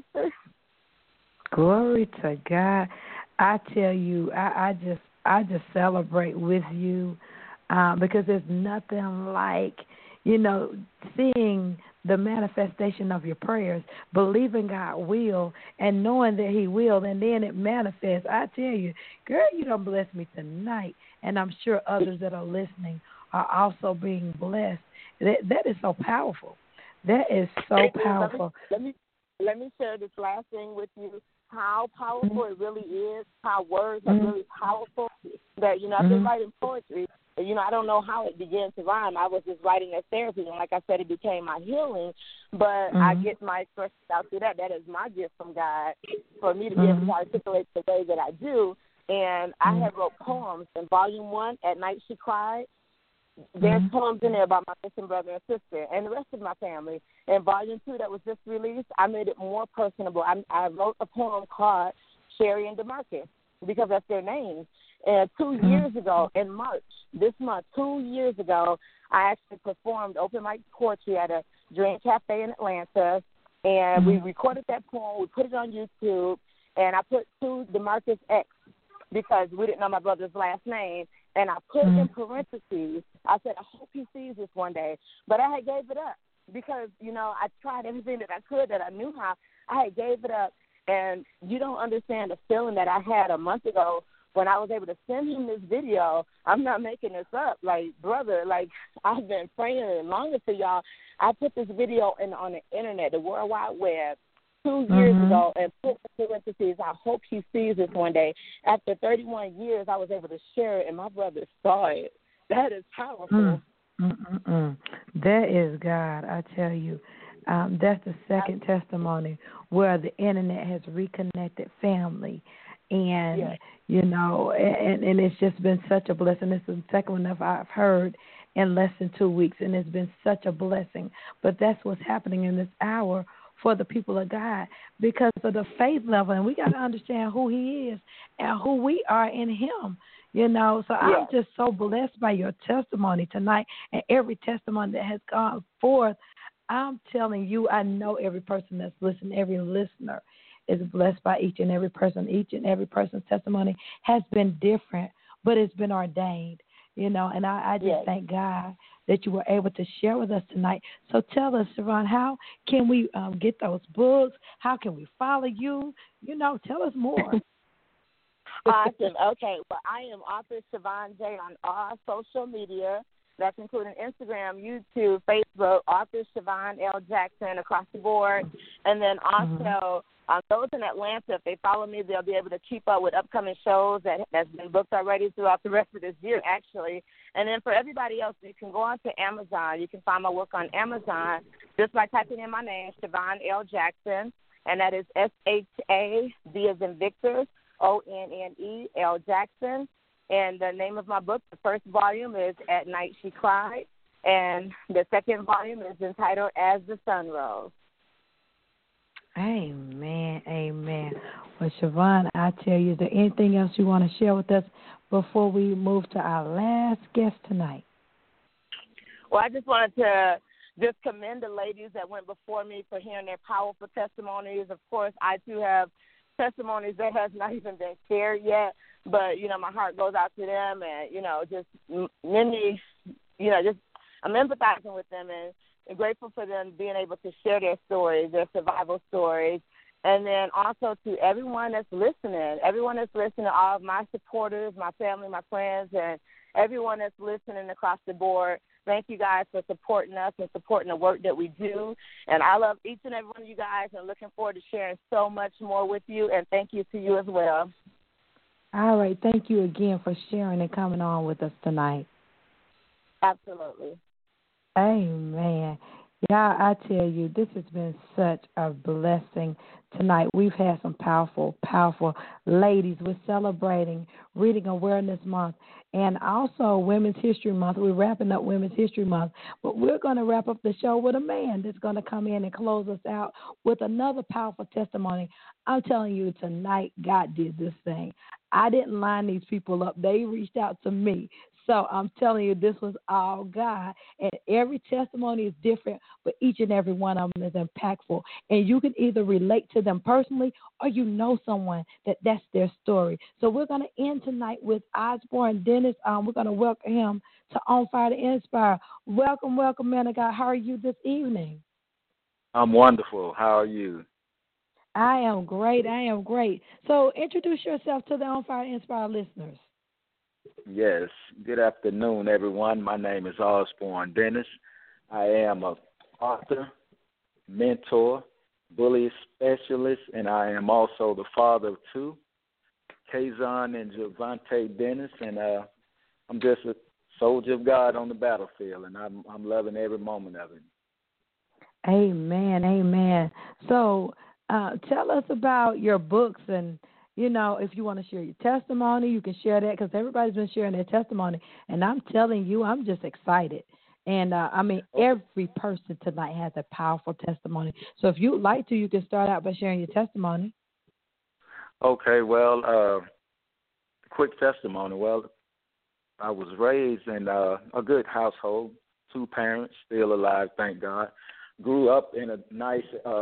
A: Glory to God. I tell you, I just celebrate with you because there's nothing like, seeing the manifestation of your prayers, believing God will, and knowing that He will, and then it manifests. I tell you, girl, you done blessed me tonight, and I'm sure others that are listening are also being blessed. That is so powerful. That is so powerful.
E: Let me share this last thing with you. How powerful it really is, how words are really powerful, that, I've been writing poetry. I don't know how it began to rhyme. I was just writing as therapy, and like I said, it became my healing. But I get my expressions out through that. That is my gift from God for me to be able to articulate the way that I do. And I have wrote poems in Volume 1, At Night She Cried. There's poems in there about my missing brother and sister and the rest of my family. In Volume 2 that was just released, I made it more personable. I wrote a poem called Sherry and DeMarcus because that's their names. And 2 years ago, in March, this month, 2 years ago, I actually performed open mic poetry at a Dream Cafe in Atlanta. And we recorded that poem. We put it on YouTube. And I put to DeMarcus X because we didn't know my brother's last name. And I put in parentheses, I said, I hope he sees this one day. But I had gave it up because, I tried everything that I could that I knew how. I had gave it up. And you don't understand the feeling that I had a month ago when I was able to send him this video. I'm not making this up. Like, brother, I've been praying and longing for y'all. I put this video on the Internet, the World Wide Web, 2 years ago, and put in parentheses, I hope he sees this one day. After 31 years, I was able to share it, and my brother saw it. That is powerful.
A: That is God, I tell you. That's the second testimony where the Internet has reconnected family. And, and it's just been such a blessing. This is the second one that I've heard in less than 2 weeks, and it's been such a blessing. But that's what's happening in this hour for the people of God because of the faith level. And we got to understand who He is and who we are in Him. So I'm just so blessed by your testimony tonight and every testimony that has gone forth. I'm telling you, I know every person that's listening, every listener is blessed by each and every person. Each and every person's testimony has been different, but it's been ordained, and I just thank God that you were able to share with us tonight. So tell us, Siobhan, how can we get those books? How can we follow you? Tell us more.
E: Awesome. Okay. Well, I am author Siobhan J on all social media. That's including Instagram, YouTube, Facebook, author Siobhan L. Jackson across the board. And then also those in Atlanta, if they follow me, they'll be able to keep up with upcoming shows that's been booked already throughout the rest of this year, actually. And then for everybody else, you can go on to Amazon. You can find my work on Amazon just by typing in my name, Siobhan L. Jackson, and that is S-H-A-V as in Victor, O-N-N-E, L. Jackson. And the name of my book, the first volume, is At Night She Cried. And the second volume is entitled As the Sun Rose.
A: Amen, amen. Well, Siobhan, I tell you, is there anything else you want to share with us before we move to our last guest tonight?
E: Well, I just wanted to just commend the ladies that went before me for hearing their powerful testimonies. Of course, I too have testimonies that has not even been shared yet, but, you know, my heart goes out to them, and, you know, just many, you know, just I'm empathizing with them and grateful for them being able to share their stories, their survival stories. And then also to everyone that's listening, all of my supporters, my family, my friends, and everyone that's listening across the board. Thank you guys for supporting us and supporting the work that we do. And I love each and every one of you guys and looking forward to sharing so much more with you. And thank you to you as well.
A: All right. Thank you again for sharing and coming on with us tonight.
E: Absolutely.
A: Amen. Yeah, I tell you, this has been such a blessing tonight. We've had some powerful, powerful ladies. We're celebrating Reading Awareness Month and also Women's History Month. We're wrapping up Women's History Month, but we're going to wrap up the show with a man that's going to come in and close us out with another powerful testimony. I'm telling you, tonight, God did this thing. I didn't line these people up. They reached out to me. So I'm telling you, this was all God. And every testimony is different, but each and every one of them is impactful. And you can either relate to them personally or you know someone that's their story. So we're going to end tonight with Osborne Dennis. We're going to welcome him to On Fire to Inspire. Welcome, man of God. How are you this evening?
F: I'm wonderful. How are you?
A: I am great. So introduce yourself to the On Fire to Inspire listeners.
F: Yes. Good afternoon, everyone. My name is Osborne Dennis. I am an author, mentor, bully specialist, and I am also the father of two, Kazon and Javante Dennis, and I'm just a soldier of God on the battlefield, and I'm loving every moment of it.
A: Amen. So tell us about your books, and you know, if you want to share your testimony, you can share that because everybody's been sharing their testimony. And I'm telling you, I'm just excited. And, every person tonight has a powerful testimony. So if you'd like to, you can start out by sharing your testimony.
F: Okay, well, quick testimony. Well, I was raised in a good household, two parents, still alive, thank God. Grew up in a nice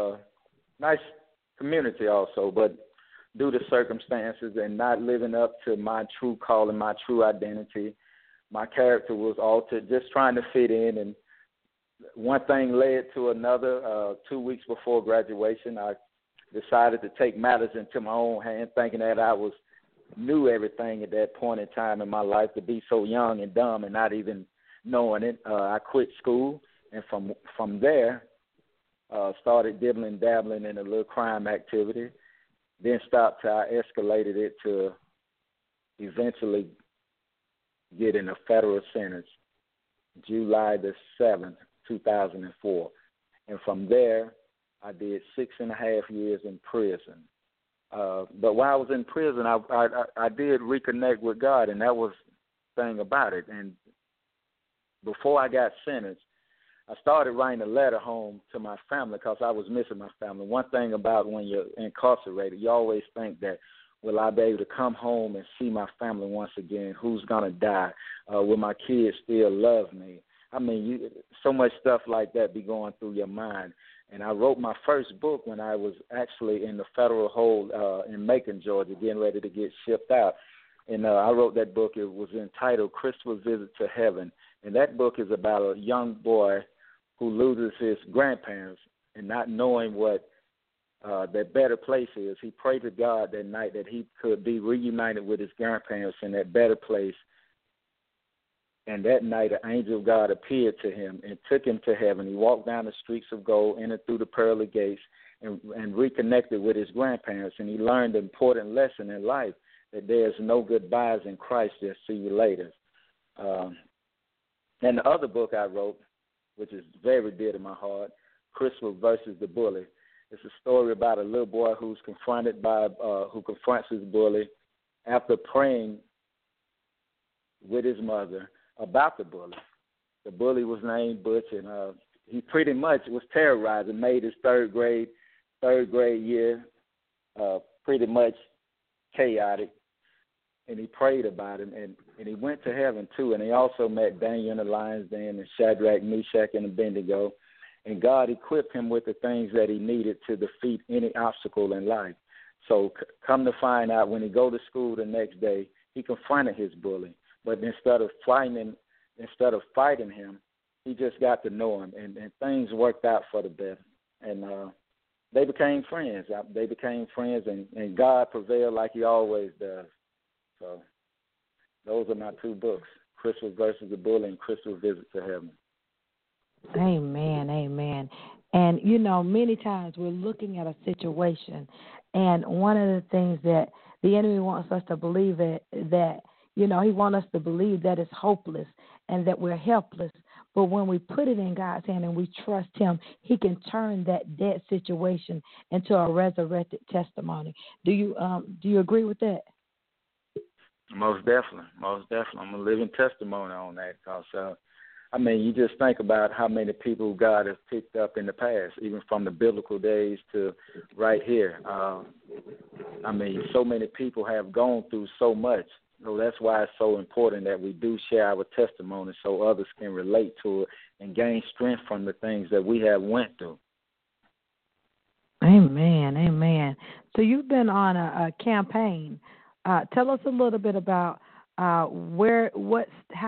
F: community also, but due to circumstances and not living up to my true calling, my true identity, my character was altered, just trying to fit in. And one thing led to another. 2 weeks before graduation, I decided to take matters into my own hand, thinking that I knew everything at that point in time in my life, to be so young and dumb and not even knowing it. I quit school, and from there, started dabbling in a little crime activity. Then stopped till I escalated it to eventually getting a federal sentence, July the 7th, 2004. And from there, I did 6.5 years in prison. But while I was in prison, I did reconnect with God, and that was the thing about it. And before I got sentenced, I started writing a letter home to my family because I was missing my family. One thing about when you're incarcerated, you always think that, will I be able to come home and see my family once again? Who's going to die? Will my kids still love me? I mean, so much stuff like that be going through your mind. And I wrote my first book when I was actually in the federal hold in Macon, Georgia, getting ready to get shipped out. And I wrote that book. It was entitled Christopher's Visit to Heaven. And that book is about a young boy who loses his grandparents and not knowing what that better place is. He prayed to God that night that he could be reunited with his grandparents in that better place. And that night, an angel of God appeared to him and took him to heaven. He walked down the streets of gold, entered through the pearly gates, and reconnected with his grandparents. And he learned an important lesson in life, that there's no goodbyes in Christ, just see you later. And the other book I wrote, which is very dear to my heart, Christopher versus the Bully. It's a story about a little boy who confronts his bully after praying with his mother about the bully. The bully was named Butch, and he pretty much was terrorizing. Made his third grade year pretty much chaotic. And he prayed about him, and he went to heaven too. And he also met Daniel in the lion's den, and Shadrach, Meshach, and Abednego. And God equipped him with the things that he needed to defeat any obstacle in life. So come to find out, when he go to school the next day, he confronted his bully. But instead of fighting him, he just got to know him, and things worked out for the best. And they became friends. And God prevailed like he always does. So those are my two books, Christmas versus the Bully and Christmas Visit to Heaven.
A: Amen, amen. And, you know, many times we're looking at a situation, and one of the things that the enemy wants us to believe that, you know, he wants us to believe that it's hopeless and that we're helpless. But when we put it in God's hand and we trust him, he can turn that dead situation into a resurrected testimony. Do you agree with that?
F: Most definitely. I'm a living testimony on that because, you just think about how many people God has picked up in the past, even from the biblical days to right here. So many people have gone through so much. So that's why it's so important that we do share our testimony so others can relate to it and gain strength from the things that we have went through.
A: Amen, amen. So you've been on a campaign. Tell us a little bit about what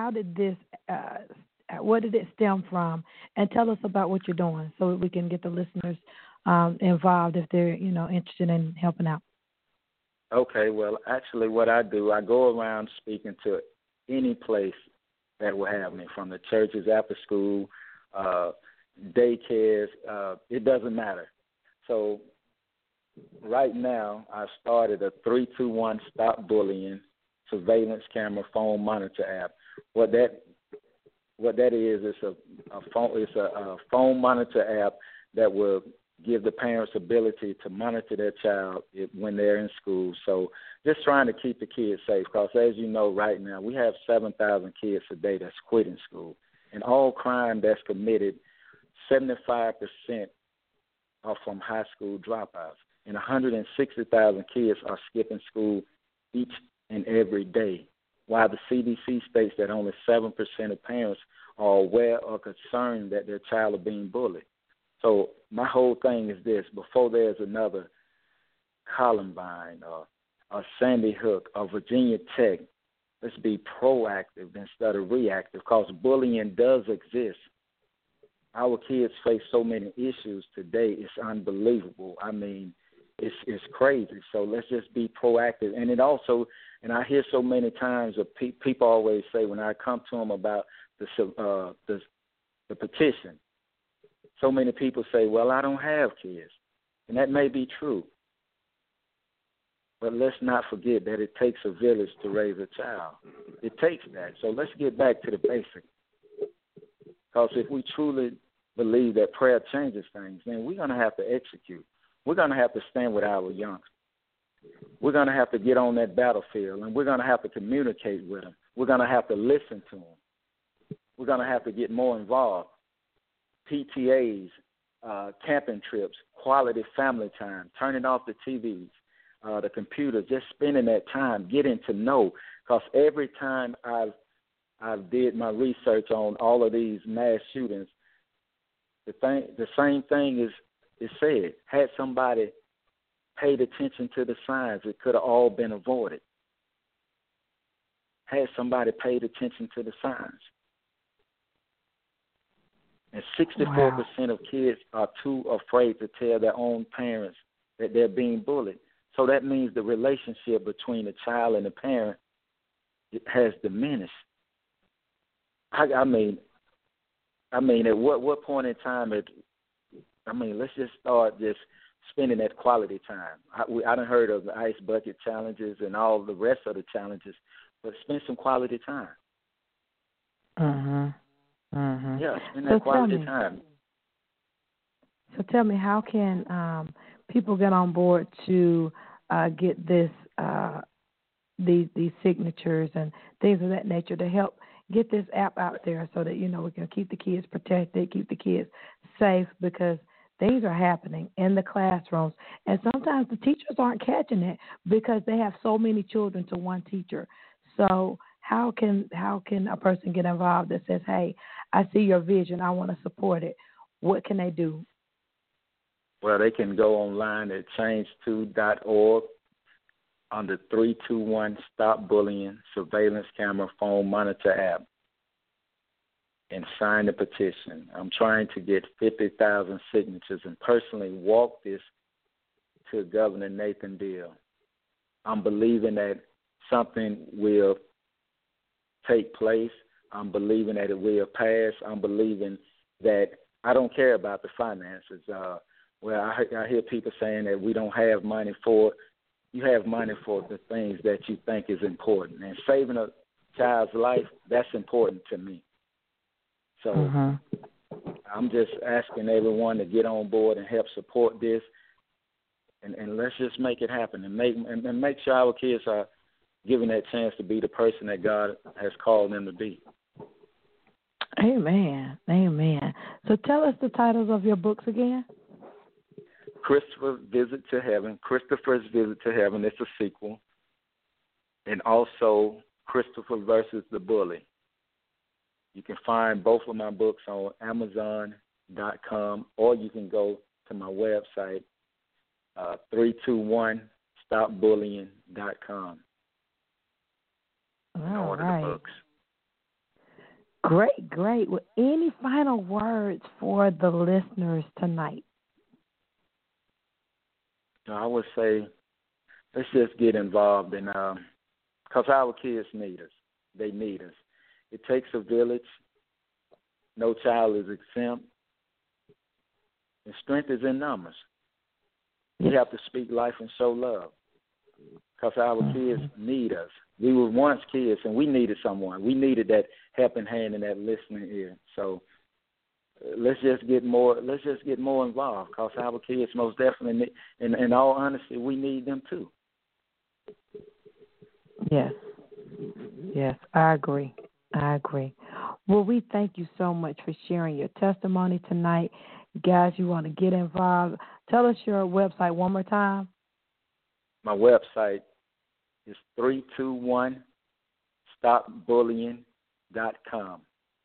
A: did it stem from, and tell us about what you're doing so that we can get the listeners involved if they're interested in helping out.
F: Okay, well, actually what I do, I go around speaking to any place that will have me, from the churches, after school, daycares, it doesn't matter. So right now I started a 321 Stop Bullying surveillance camera phone monitor app. What that is, it's a phone monitor app that will give the parents ability to monitor their child when they're in school. So just trying to keep the kids safe, because as you know, right now we have 7,000 kids a day that's quitting school, and all crime that's committed, 75% are from high school dropouts, and 160,000 kids are skipping school each and every day, while the CDC states that only 7% of parents are aware or concerned that their child is being bullied. So my whole thing is this: before there's another Columbine or Sandy Hook or Virginia Tech, let's be proactive instead of reactive, because bullying does exist. Our kids face so many issues today, it's unbelievable. It's crazy. So let's just be proactive. And it also, and I hear so many times of people always say when I come to them about the petition, so many people say, well, I don't have kids. And that may be true. But let's not forget that it takes a village to raise a child. It takes that. So let's get back to the basics. Because if we truly believe that prayer changes things, then we're going to have to execute. We're going to have to stand with our youngsters. We're going to have to get on that battlefield, and we're going to have to communicate with them. We're going to have to listen to them. We're going to have to get more involved. PTAs, camping trips, quality family time, turning off the TVs, the computers, just spending that time, getting to know. Because every time I've did my research on all of these mass shootings, the same thing is said. Had somebody paid attention to the signs, it could have all been avoided. Had somebody paid attention to the signs. And 64% of kids are too afraid to tell their own parents that they're being bullied. So that means the relationship between the child and the parent has diminished. I mean, at what point in time? Let's just start just spending that quality time. I done heard of the ice bucket challenges and all the rest of the challenges, but spend some quality time. Yeah, spend that quality time.
A: So tell me, how can people get on board to get this these signatures and things of that nature to help get this app out there so that, we can keep the kids protected, keep the kids safe, because things are happening in the classrooms. And sometimes the teachers aren't catching it because they have so many children to one teacher. So how can a person get involved that says, hey, I see your vision, I want to support it? What can they do?
F: Well, they can go online at change2.org under 321 Stop Bullying Surveillance Camera Phone Monitor app and sign the petition. I'm trying to get 50,000 signatures and personally walk this to Governor Nathan Deal. I'm believing that something will take place. I'm believing that it will pass. I'm believing that I don't care about the finances. I hear people saying that we don't have money for it. You have money for the things that you think is important. And saving a child's life, that's important to me. So I'm just asking everyone to get on board and help support this. And let's just make it happen and make sure our kids are given that chance to be the person that God has called them to be.
A: Amen. Amen. So tell us the titles of your books again.
F: Christopher's Visit to Heaven. Christopher's Visit to Heaven. It's a sequel. And also Christopher versus the Bully. You can find both of my books on Amazon.com, or you can go to my website, 321stopbullying.com.
A: All
F: right. The books.
A: Great. Well, any final words for the listeners tonight?
F: I would say let's just get involved because our kids need us. They need us. It takes a village. No child is exempt. And strength is in numbers. We have to speak life and show love because our kids need us. We were once kids, and we needed someone. We needed that helping hand and that listening ear. So let's just get more involved because our kids most definitely need, in all honesty, we need them too.
A: Yes, I agree. Well, we thank you so much for sharing your testimony tonight. Guys, you want to get involved, tell us your website one more time.
F: My website is 321stopbullying.com.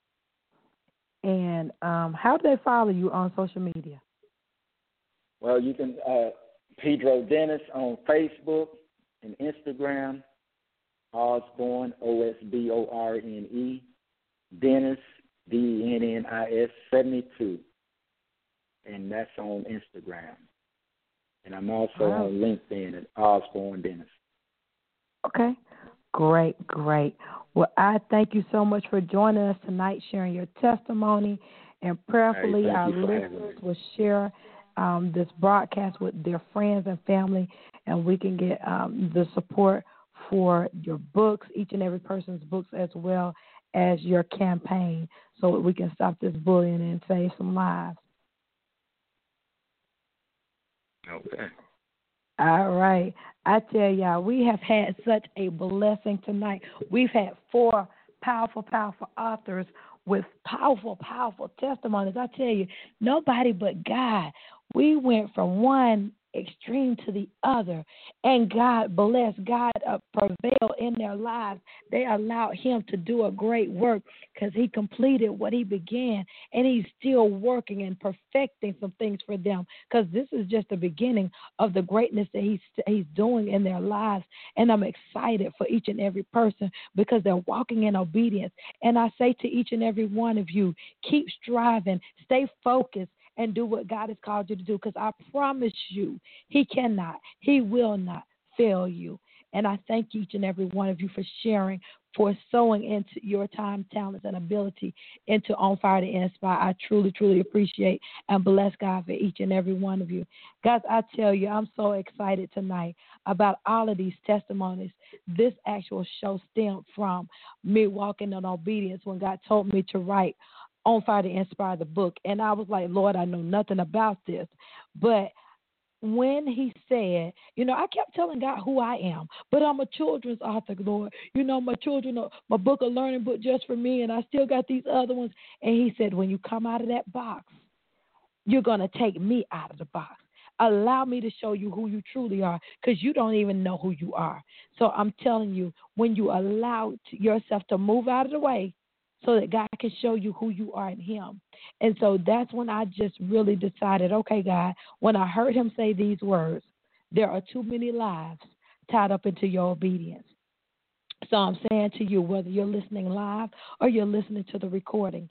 A: And how do they follow you on social media?
F: Well, you can Pedro Dennis on Facebook and Instagram, Osborne, Osborne, Dennis, Dennis 72, and that's on Instagram. And I'm also on LinkedIn at Osborne Dennis.
A: Okay, great. Well, I thank you so much for joining us tonight, sharing your testimony, and prayerfully our listeners will share this broadcast with their friends and family, and we can get the support for your books, each and every person's books, as well as your campaign, so that we can stop this bullying and save some lives.
F: Okay.
A: All right. I tell y'all, we have had such a blessing tonight. We've had 4 powerful authors with powerful testimonies. I tell you, nobody but God. We went from one extreme to the other, and God blessed. God prevailed in their lives. They allowed him to do a great work because he completed what he began, and he's still working and perfecting some things for them, because this is just the beginning of the greatness that he's doing in their lives. And I'm excited for each and every person because they're walking in obedience. And I say to each and every one of you, keep striving, stay focused, and do what God has called you to do, because I promise you, he will not fail you. And I thank each and every one of you for sharing, for sowing into your time, talents, and ability into On Fire to Inspire. I truly appreciate and bless God for each and every one of you. Guys, I tell you, I'm so excited tonight about all of these testimonies. This actual show stemmed from me walking in obedience when God told me to write On Fire to Inspire the book. And I was like, Lord, I know nothing about this, but when he said, I kept telling God who I am, but I'm a children's author, Lord. My book, a learning book just for me, and I still got these other ones. And he said, when you come out of that box, you're going to take me out of the box. Allow me to show you who you truly are, because you don't even know who you are. So I'm telling you, when you allow yourself to move out of the way so that God can show you who you are in him. And so that's when I just really decided, okay, God, when I heard him say these words, there are too many lives tied up into your obedience. So I'm saying to you, whether you're listening live or you're listening to the recording,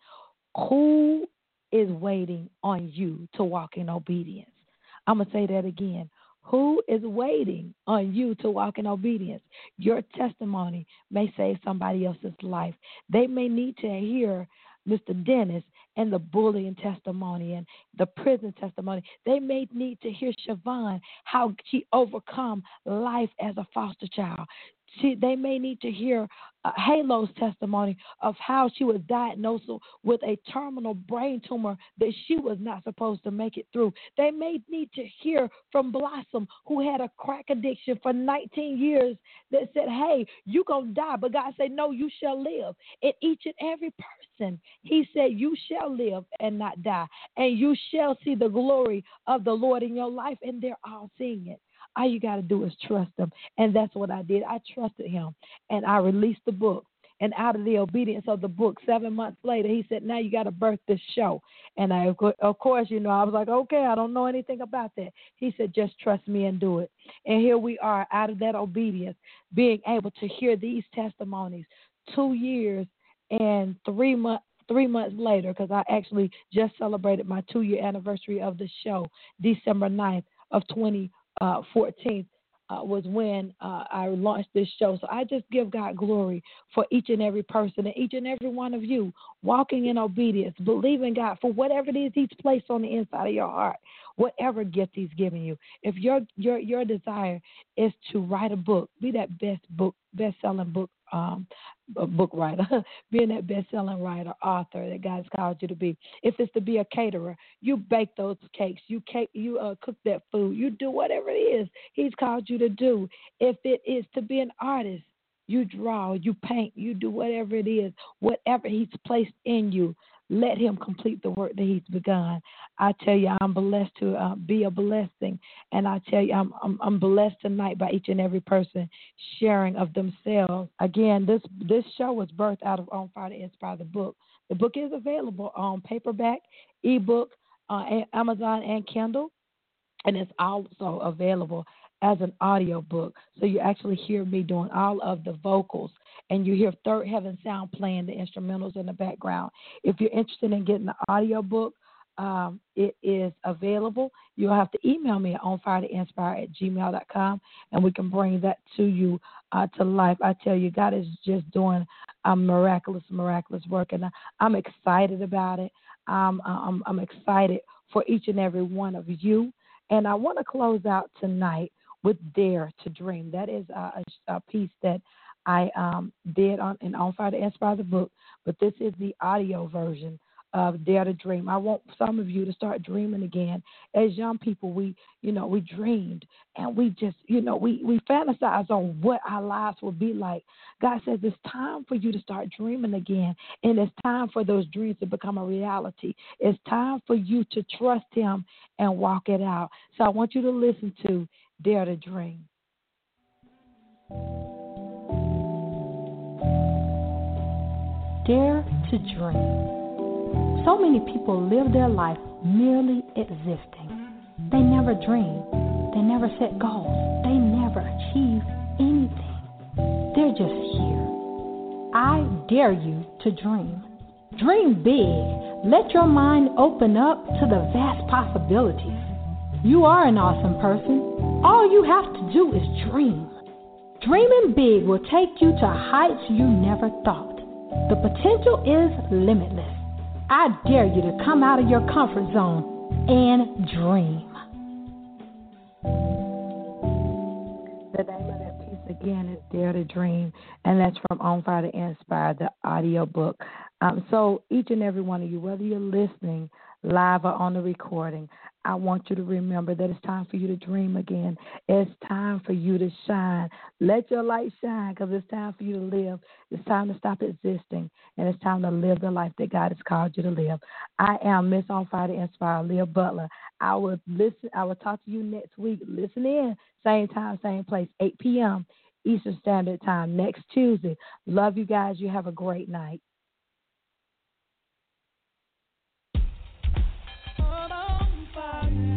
A: who is waiting on you to walk in obedience? I'm going to say that again. Who is waiting on you to walk in obedience? Your testimony may save somebody else's life. They may need to hear Mr. Dennis and the bullying testimony and the prison testimony. They may need to hear Siobhan, how she overcome life as a foster child. They may need to hear Halo's testimony of how she was diagnosed with a terminal brain tumor that she was not supposed to make it through. They may need to hear from Blossom, who had a crack addiction for 19 years, that said, hey, you're going to die. But God said, no, you shall live. And each and every person, he said, you shall live and not die. And you shall see the glory of the Lord in your life. And they're all seeing it. All you got to do is trust him. And that's what I did. I trusted him, and I released the book. And out of the obedience of the book, 7 months later, he said, now you got to birth this show. And I, of course, I was like, okay, I don't know anything about that. He said, just trust me and do it. And here we are, out of that obedience, being able to hear these testimonies 2 years and 3 months. 3 months later, because I actually just celebrated my 2-year anniversary of the show, December 9th of 2014 was when I launched this show. So I just give God glory for each and every person and each and every one of you walking in obedience, believing God for whatever it is he's placed on the inside of your heart, whatever gift he's given you. If your desire is to write a book, be that best-selling book book writer, being that best-selling writer, author that God has called you to be. If it's to be a caterer, you bake those cakes, you cook that food, you do whatever it is he's called you to do. If it is to be an artist, you draw, you paint, you do whatever it is, whatever he's placed in you. Let him complete the work that he's begun. I tell you, I'm blessed to be a blessing. And I tell you, I'm blessed tonight by each and every person sharing of themselves. Again, this show was birthed out of On Fire to Inspire, the book. The book is available on paperback, ebook, Amazon, and Kindle. And it's also available as an audio book. So you actually hear me doing all of the vocals, and you hear Third Heaven Sound playing the instrumentals in the background. If you're interested in getting the audio book, it is available. You'll have to email me at onfiretoinspire@gmail.com, and we can bring that to you to life. I tell you, God is just doing a miraculous work, and I'm excited about it. I'm excited for each and every one of you. And I want to close out tonight with Dare to Dream. That is a piece that I did on Fire to Inspire, the book, but this is the audio version of Dare to Dream. I want some of you to start dreaming again. As young people, we dreamed, and we just, we fantasize on what our lives will be like. God says it's time for you to start dreaming again, and it's time for those dreams to become a reality. It's time for you to trust him and walk it out. So I want you to listen to Dare to Dream.
G: Dare to dream. So many people live their life merely existing. They never dream. They never set goals. They never achieve anything. They're just here. I dare you to dream. Dream big. Let your mind open up to the vast possibilities. You are an awesome person. All you have to do is dream. Dreaming big will take you to heights you never thought. The potential is limitless. I dare you to come out of your comfort zone and dream.
A: The name of that piece again is Dare to Dream, and that's from On Fire to Inspire, the audio book. So each and every one of you, whether you're listening live or on the recording, I want you to remember that it's time for you to dream again. It's time for you to shine. Let your light shine because it's time for you to live. It's time to stop existing, and it's time to live the life that God has called you to live. I am Miss On Fire to Inspire, Leah Butler. I will talk to you next week. Listen in, same time, same place, 8 p.m. Eastern Standard Time next Tuesday. Love you guys. You have a great night.
B: On fire.